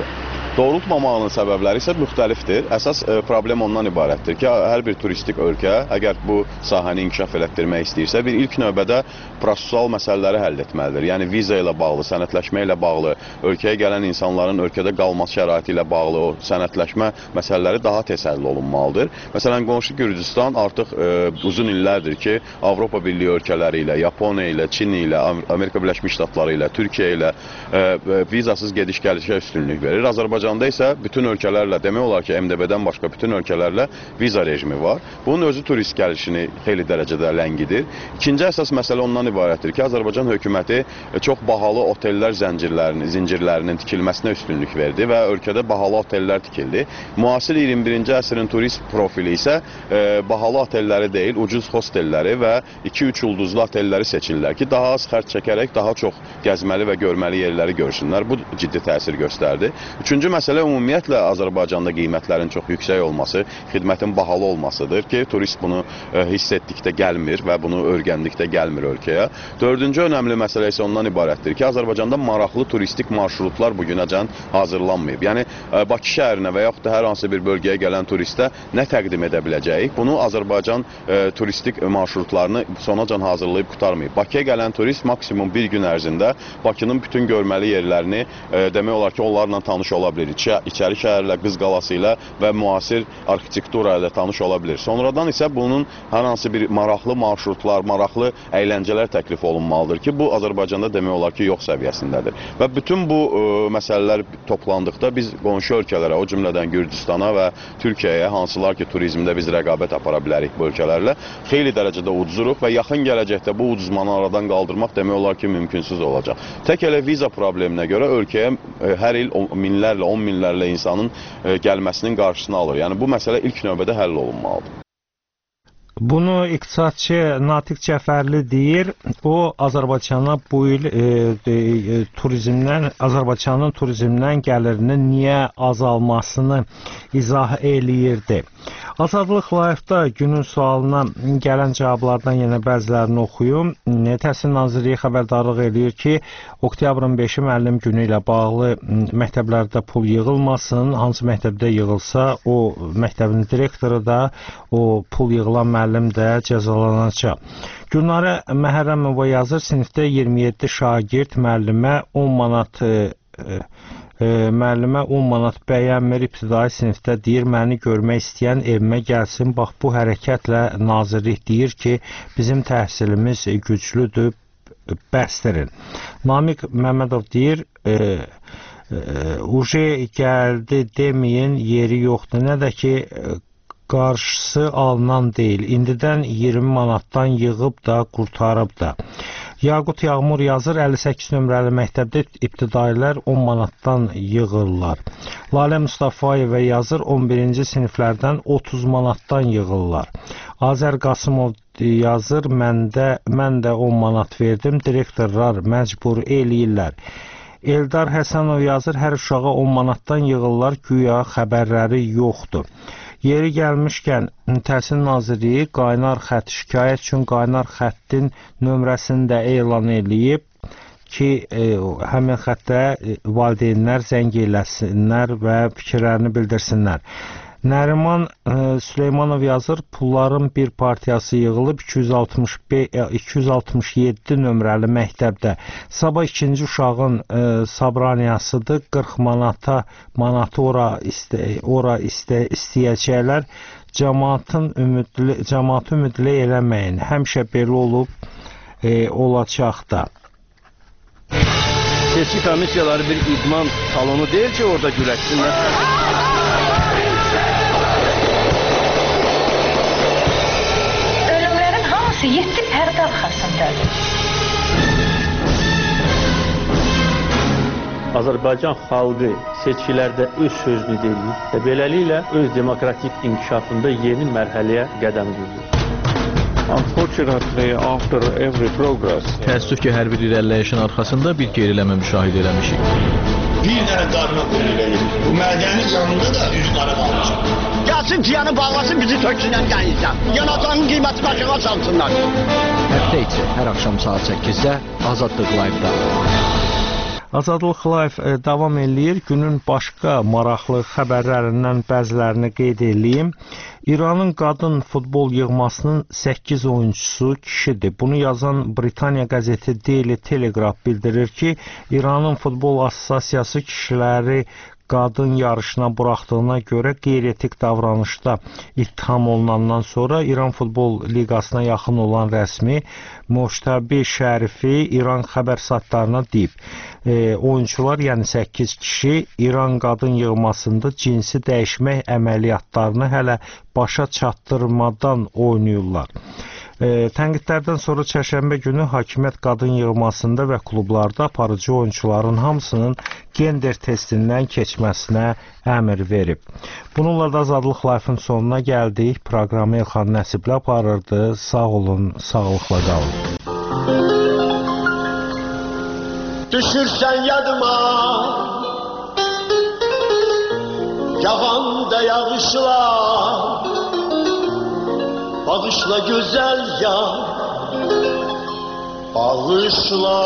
[SPEAKER 27] Doğrultmamağının səbəbləri isə müxtəlifdir. Əsas e, problem ondan ibarətdir ki, hər bir turistik ölkə əgər bu sahəni inkişaf elətdirmək istəyirsə, bir ilk növbədə prosessual məsələləri həll etməlidir. Yəni viza ilə bağlı, sənədləşmə ilə bağlı, ölkəyə gələn insanların ölkədə qalması şəraiti ilə bağlı o sənədləşmə məsələləri daha tez həll olunmalıdır. Məsələn, qonşu Gürcüstan artıq e, uzun illərdir ki, Avropa Birliyi ölkələri ilə, Yaponiya ilə, Çin ilə, Amerika Birləşmiş Ştatları ilə, Türkiyə ilə e, vizasız gediş-gəlişə üstünlük verir. Azərbaycanda isə bütün ölkələrlə, demək olar ki, M D B-dən başqa bütün ölkələrlə viza rejimi var. Bunun özü turist gəlişini xeyli dərəcədə ləngidir. İkinci əsas məsələ ondan ibarətdir ki, Azərbaycan hökuməti çox bahalı otellər zəncirlərinin, zincirlərinin tikilməsinə üstünlük verdi və ölkədə bahalı otellər tikildi. Müasir iyirmi birinci əsrin turist profili isə e, bahalı otelləri deyil, ucuz hostelləri və iki üç ulduzlu otelləri seçirlər ki, daha az xərc çəkərək daha çox gəzməli və görməli yerləri görsünlər. Bu ciddi təsir göstərdi. Üçüncü məsələ ümumiyyətlə Azərbaycanda qiymətlərin çox yüksək olması, xidmətin bahalı olmasıdır ki, turist bunu e, hiss etdikdə gəlmir və bunu öyrəndikdə gəlmir ölkəyə. Dördüncü önəmli məsələ isə ondan ibarətdir ki, Azərbaycanda maraqlı turistik marşrutlar bugünəcən hazırlanmayıb. Yəni, e, Bakı şəhərinə və yaxud da hər hansı bir bölgəyə gələn turistə nə təqdim edə biləcəyik? Bunu Azərbaycan e, turistik marşrutlarını sonacan hazırlayıb qutarmayıb. Bakıya gələn turist maksimum bir gün ərzində Bakının bütün görməli yerlərini e, demək olar ki, onlarla tanış ola bilir. İçə, içəri şəhərlə, Qız qalası ilə və müasir arxitektura ilə tanış ola bilir. Sonradan isə bunun hər hansı bir maraqlı marşrutlar, maraqlı əyləncələr təklif olunmalıdır ki, bu Azərbaycanda demək olar ki, yox səviyyəsindədir. Və bütün bu ə, məsələlər toplandıqda biz qonşu ölkələrə, o cümlədən Gürcüstana və Türkiyəyə, hansılar ki, turizmdə biz rəqabət apara bilərik bu ölkələrlə, xeyli dərəcədə uduzuruq və yaxın gələcəkdə bu uduzmanı aradan qaldırmaq demək olar ki, mümkünsüz olacaq. Tək elə viza probleminə görə ölkəyə ə, hər il minlərlə, on minlərlə insanın ə, gəlməsinin qarşısını alır. Yəni, bu məsələ ilk növbədə həll olunmalıdır.
[SPEAKER 5] Bunu iqtisadçı Natiq Cəfərli deyir. O, Azərbaycana bu il e, e, turizmdən, Azərbaycanın turizmdən gəlirinin niyə azalmasını izah eləyirdi. Azadlıq Live-da günün sualına gələn cavablardan yenə bəzilərini oxuyum. Təhsil Nazirliyi xəbərdarlıq eləyir ki, oktyabrın beşi müəllim günü ilə bağlı məktəblərdə pul yığılmasın. Hansı məktəbdə yığılsa, o məktəbin direktoru da, o pul yığılan müəllim də cəzalanacaq. Gülnarə Məhərrəmova yazır, sinifdə iyirmi yeddi şagird müəllimə on manat e, e, müəllimə on manat bəyənmir, ibtidai sinifdə deyir, məni görmək istəyən evimə gəlsin. Bax, bu hərəkətlə nazirlik deyir ki, bizim təhsilimiz güclüdür, bəsdirin. Namiq Məmmədov deyir, e, e, uje gəldi deməyin, yeri yoxdur, nə də ki, qarşısı alınan deyil. İndidən iyirmi manatdan yığıb da, qurtarıb da. Yaqut Yağmur yazır, əlli səkkiz nömrəli məktəbdə ibtidailər on manatdan yığırlar. Lalə Mustafayeva yazır, on birinci siniflərdən otuz manatdan yığırlar. Azər Qasımov yazır, məndə, mən də on manat verdim, direktorlar məcbur eləyirlər. Eldar Həsənov yazır, hər uşağa on manatdan yığırlar, güya xəbərləri yoxdur. Yeri gəlmişkən, Təhsil Nazirliyi qaynar xətt şikayət üçün qaynar xəttin nömrəsini də elan eləyib ki, e, həmin xəttə valideynlər zəng eləsinlər və fikirlərini bildirsinlər. Nəriman e, Süleymanov yazır, pulların bir partiyası yığılıb iki yüz altmış beş, iki yüz altmış yeddi nömrəli məktəbdə. Sabah ikinci uşağın e, sabraniyasıdır, qırx manata, manatı ora, istə, ora istə, istəyəcəklər. Cəmaatın ümidli, cəmaatı ümidli eləməyin. Həmişə belə olub, e, olacaq da.
[SPEAKER 21] Seçki komissiyaları bir idman salonu deyil ki, orada güləşsinlər.
[SPEAKER 1] yeddi pərdə arxasındadır.
[SPEAKER 2] Azərbaycan xalqı seçkilərdə öz sözünü deyir və beləliklə öz demokratik inkişafında yeni mərhələyə qədəm qoyur.
[SPEAKER 3] Unfortunately, after every progress, təəssüf ki, hər bir irəliləyişin arxasında bir geriləmə müşahidə eləmişik.
[SPEAKER 4] Bir dənə qarına qoyulur. Bu mədəni canında da üç qara qalmışıq. Gəlsin ciyanı bağlasın, bizi töksünlər gəlirsən. Yanacağın qiyməti aşağı salsınlar.
[SPEAKER 10] Həftə içi hər axşam saat səkkizdə Azadlıq Live-da.
[SPEAKER 5] Azadlıq Live davam eləyir. Günün başqa maraqlı xəbərlərindən bəzilərini qeyd edeyim. İranın qadın futbol yığmasının səkkiz oyunçusu kişidir. Bunu yazan Britaniya qəzeti Daily Telegraph bildirir ki, İranın Futbol Assosiasiyası kişiləri qadın yarışına buraxdığına görə qeyri-etik davranışda ittiham olunandan sonra İran Futbol Liqasına yaxın olan rəsmi Moştabi Şərifi İran xəbər saytlarına deyib. E, oyunçular, yəni səkkiz kişi İran qadın yığmasında cinsi dəyişmək əməliyyatlarını hələ başa çatdırmadan oynayırlar. E, tənqidlərdən sonra çərşənbə günü hakimiyyət qadın yığmasında və klublarda aparıcı oyunçuların hamısının gender testindən keçməsinə əmr verib. Bununla da Azadlıq Live-ın sonuna gəldik. Proqramı Elxan Nəsiblə aparırdı. Sağ olun, sağlıqla qalın.
[SPEAKER 4] Düşürsən yadıma, yağanda yağışlar, bağışla güzel yar, bağışla,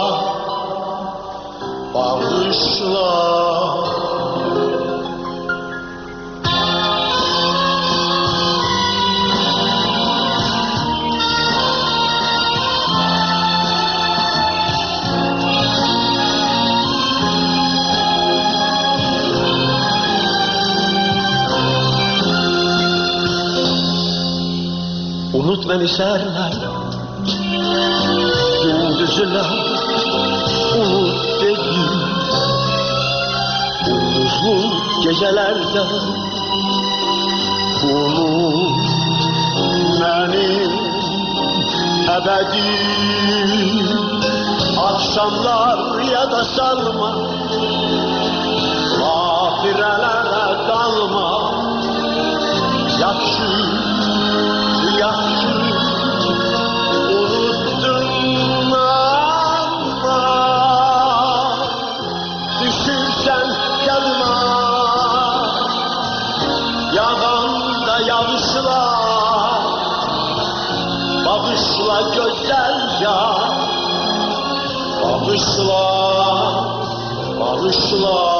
[SPEAKER 4] bağışla. Unut beni serler, gündüzler, unut dedi. Gündüzlü gecelerde, unut beni ebedi. Akşamlar ya da salma, gafirelere dalma. Yakşı Yaxşı, unuttun ama düşürsən yadıma, yağanda yağışlar, bağışla gözəl yar, bağışla, bağışla.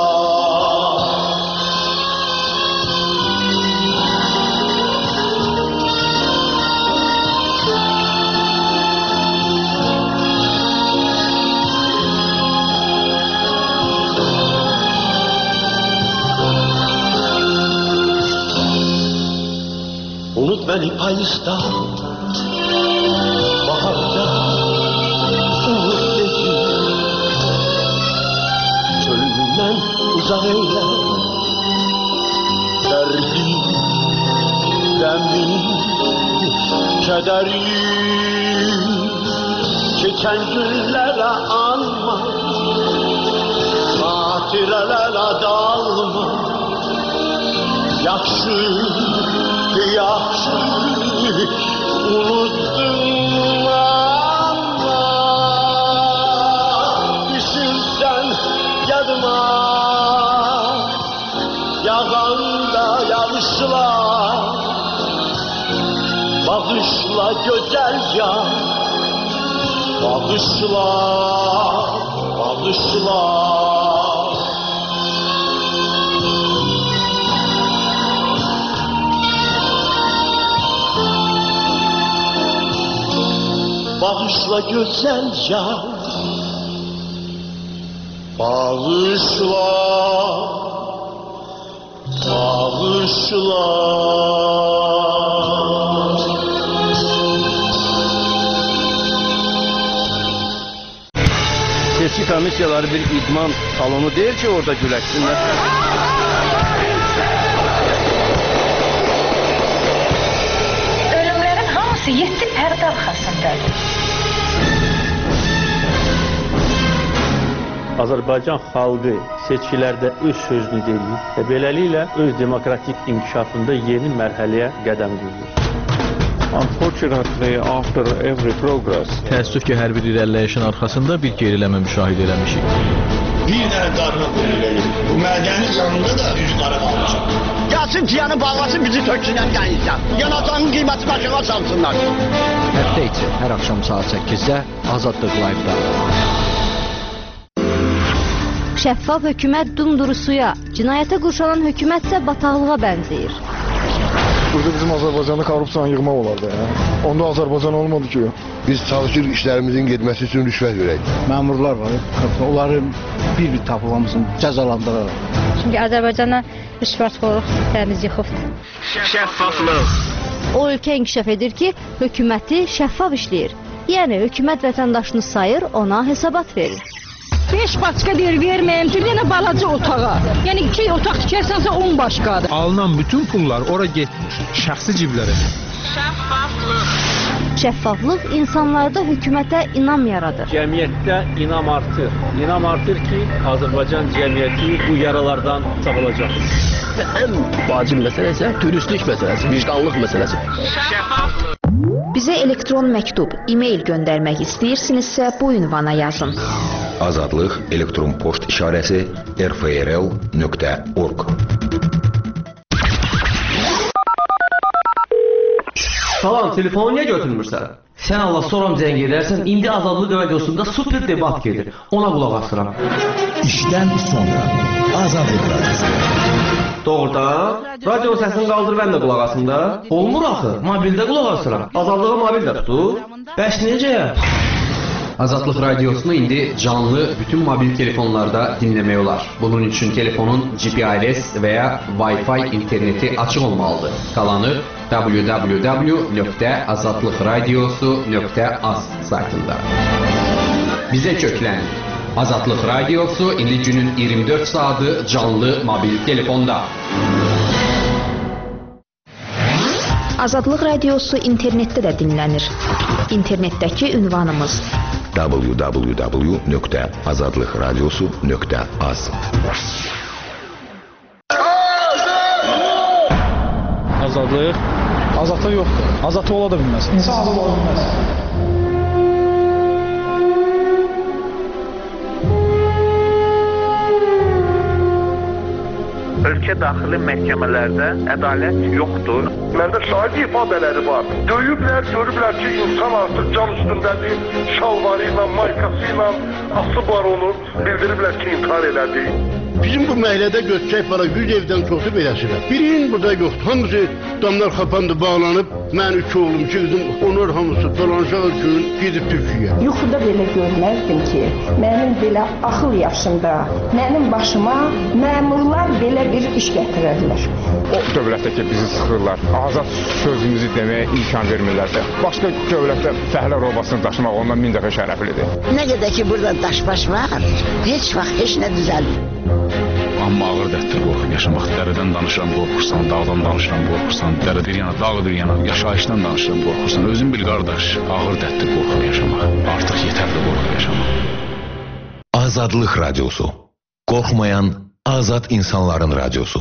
[SPEAKER 4] Unut beni payızda, baharda, unut dedi. Çölümden uzak eyle, derdim, demin, kederim. Geçen günlere anma, hatirelere dalma. Yaxşı, yaxşı, unuttun ama düşürsən yadıma, yağanda yağışlar, bağışla gözəl yar, bağışla, bağışla. Bağışla güzel yar, bağışla, bağışla.
[SPEAKER 2] Seçki komissiyaları bir idman salonu değil ki orada güləşsinlər.
[SPEAKER 1] Ölümlərin hamısı yeddi pərdə arxasındadır.
[SPEAKER 2] Azərbaycan xalqı seçkilərdə öz sözünü deyir və beləliklə öz demokratik inkişafında yeni mərhələyə qədəm qoyur.
[SPEAKER 3] Unfortunately, after every progress, təəssüf ki, hər bir irəliləyişin arxasında bir geriləmə müşahidə eləmişik.
[SPEAKER 4] Bir dənə qarına qoyulur. Bu mədəni canında da üç qara qalmışam. Gəlsin ciyanı bağlasın, bizi töksünlər gəlirsən. Yanacağın qiyməti başına salsınlar.
[SPEAKER 7] Həftə içi hər axşam saat səkkizdə Azadlıq Live-da.
[SPEAKER 6] Şəffaf hökumət dumdurusuya, cinayətə qurşanan hökumət isə bataqlığa bənzəyir.
[SPEAKER 23] Burada bizim Azərbaycanda korrupsiyanı yığmaq olardı. Ya. Onda Azərbaycan olmadı ki.
[SPEAKER 15] Biz çalışırıq işlərimizin getməsi üçün rüşvət verək.
[SPEAKER 9] Məmurlar var, onları bir-bir tapılmasın, cəzalandıraraq.
[SPEAKER 1] Çünki Azərbaycana rüşvətxorluq təmiz yıxıbdır.
[SPEAKER 7] Şəffaflıq.
[SPEAKER 6] O ölkə inkişaf edir ki, hökuməti şəffaf işləyir. Yəni hökumət vətəndaşını sayır, ona hesabat verir.
[SPEAKER 22] beş başqa deyir, verməyim ki, yenə balaca otağa. Yəni iki otaq tikərsənsə on başqadır.
[SPEAKER 3] Alınan bütün pullar ora getmir, şəxsi ciblərə.
[SPEAKER 7] Şəffaflıq.
[SPEAKER 6] Şəffaflıq insanlarda hökumətə inam yaradır.
[SPEAKER 2] Cəmiyyətdə inam artır. İnam artır ki, Azərbaycan cəmiyyəti bu yaralardan sağalacaq.
[SPEAKER 7] Ən vacib məsələ isə dürüstlük məsələsi, vicdanlıq məsələsi. Şəffaflıq.
[SPEAKER 6] Bizə elektron məktub, e-mail göndərmək istəyirsinizsə bu ünvana yazın.
[SPEAKER 26] Azadlıq elektron poçt işarəsi r f r l nöqtə org.
[SPEAKER 7] Salam, telefonu niyə götürmürsən? Sən Allah soram zəng edərsən, indi Azadlıq radiosunda super debat gedir. Ona qulaq asıram.
[SPEAKER 26] İşdən sonra Azadlıq radiosu.
[SPEAKER 7] Doğrudan, radionun səsini qaldır, mən də qulaq asım da. Olmur axı, mobildə qulaq asıram. Azadlığı mobildə tutur. Bəs necə?
[SPEAKER 8] Azadlıq radiosunu indi canlı bütün mobil telefonlarda dinləmək olar. Bunun üçün telefonun G P R S və ya Wi-Fi interneti açıq olmalıdır. Qalanı w w w nöqtə azadlıq radiosu nöqtə az saytında. Bizə köklənin. Azadlıq radiosu indi günün iyirmi dörd saatı canlı mobil telefonda.
[SPEAKER 6] Azadlıq radiosu internetdə də dinlənir. İnternetdəki ünvanımız
[SPEAKER 26] w w w nöqtə azadlıq radiosu nöqtə az.
[SPEAKER 17] Azadlıq? Azadlıq yoxdur. Azadlıq ola da bilməz. İnsan azad ola bilməz.
[SPEAKER 10] Ölkə daxili məhkəmələrdə ədalət yoxdur.
[SPEAKER 11] Məndə şahid ifadələri var. Döyüblər, görüblər ki, insan artıq can üstündədir, şalvarı ilə, maykası ilə asıb var onu, bildiriblər ki, intihar elədi.
[SPEAKER 4] Bizim bu məhəllədə götürək para yüz evdən çoxu beləsidir. Birinin burada yoxdur. Hamısı damlar xapandı, bağlanıb. Mən üç oğlum, iki qızım, onlar hamısı dolanışaq üçün gedib Türkiyəyə.
[SPEAKER 12] Yuxuda belə görməzdim ki, mənim belə axıl yaşımda, mənim başıma məmurlar belə bir iş gətirərlər.
[SPEAKER 13] O dövlətdə ki, bizi sıxırlar, azad sözümüzü deməyə imkan vermirlərsə, başqa dövlətdə fəhlər obasını daşımaq ondan min dəfə şərəflidir.
[SPEAKER 14] Nə qədər ki, burada daşbaş var, heç vaxt heç nə düzəlmir.
[SPEAKER 28] Amma ağır dərddir qorxub yaşamaq. Dərədən danışıram, qorxursan, dağdan danışıram, qorxursan, dərə bir yana, dağ bir yana, yaşayışdan danışıram, qorxursan. Özün bil qardaş, ağır dərddir qorxub yaşamaq. Artıq yetərli qorxub yaşamaq.
[SPEAKER 26] Azadlıq radiosu. Qorxmayan azad insanların radiosu.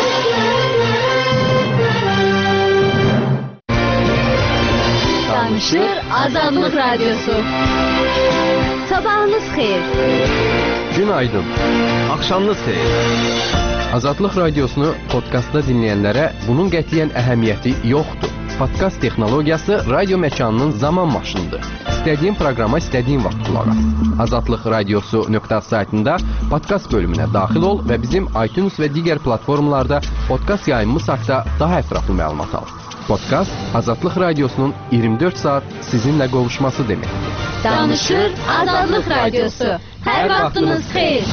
[SPEAKER 6] Danışır Azadlıq radiosu. Sabahınız xeyir.
[SPEAKER 8] Günaydın. Axşamınız xeyir. Azadlıq radiosunu podkastda dinləyənlərə bunun qətiyyən əhəmiyyəti yoxdur. Podkast texnologiyası radio məkanının zaman maşınıdır. İstədiyin proqrama istədiyin vaxt qulaq as. azadlıq radiosu nöqtə saytında podkast bölümünə daxil ol və bizim iTunes və digər platformalarda podkast yayımımız haqqında daha ətraflı məlumat al. Podkast Azadlıq radiosunun iyirmi dörd saat sizinlə qovuşması deməkdir.
[SPEAKER 6] Danışır Azadlıq radiosu. Hər vaxtınız xeyir.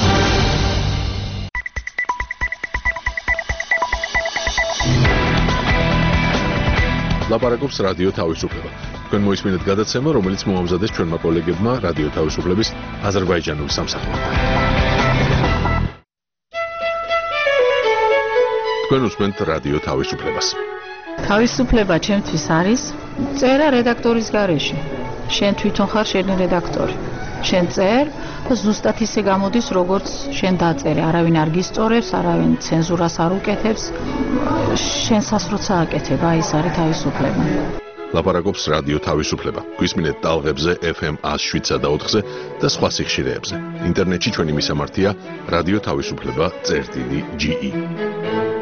[SPEAKER 29] ლაპარაკობს რადიო თავისუფლება. თქვენ მოისმინეთ გადაცემა, რომელიც მოამზადეს ჩვენმა კოლეგებმა რადიო თავისუფლების აზერბაიჯანული სამსახურიდან. თქვენ უსმენთ რადიო თავისუფლებას.
[SPEAKER 30] თავისუფლება ჩემთვის არის წერა რედაქტორის გარეშე. შენ თვითონ ხარ შენი რედაქტორი. შენ წერ და ზუსტად ისე გამოდის, როგორც შენ დაწერე. არავინ არ გისწორებს, არავინ ცენზურას არ უკეთებს. შენსაც როცა აკეთებ, აი ეს არის თავისუფლება.
[SPEAKER 29] ლაპარაკობს რადიო თავისუფლება. გვისმინეთ ტალღებზე F M one oh seven და ოთხზე და სხვა სიხშირეებზე. ინტერნეტში ჩვენი მისამართია რადიო თავისუფლება წერტილი G E.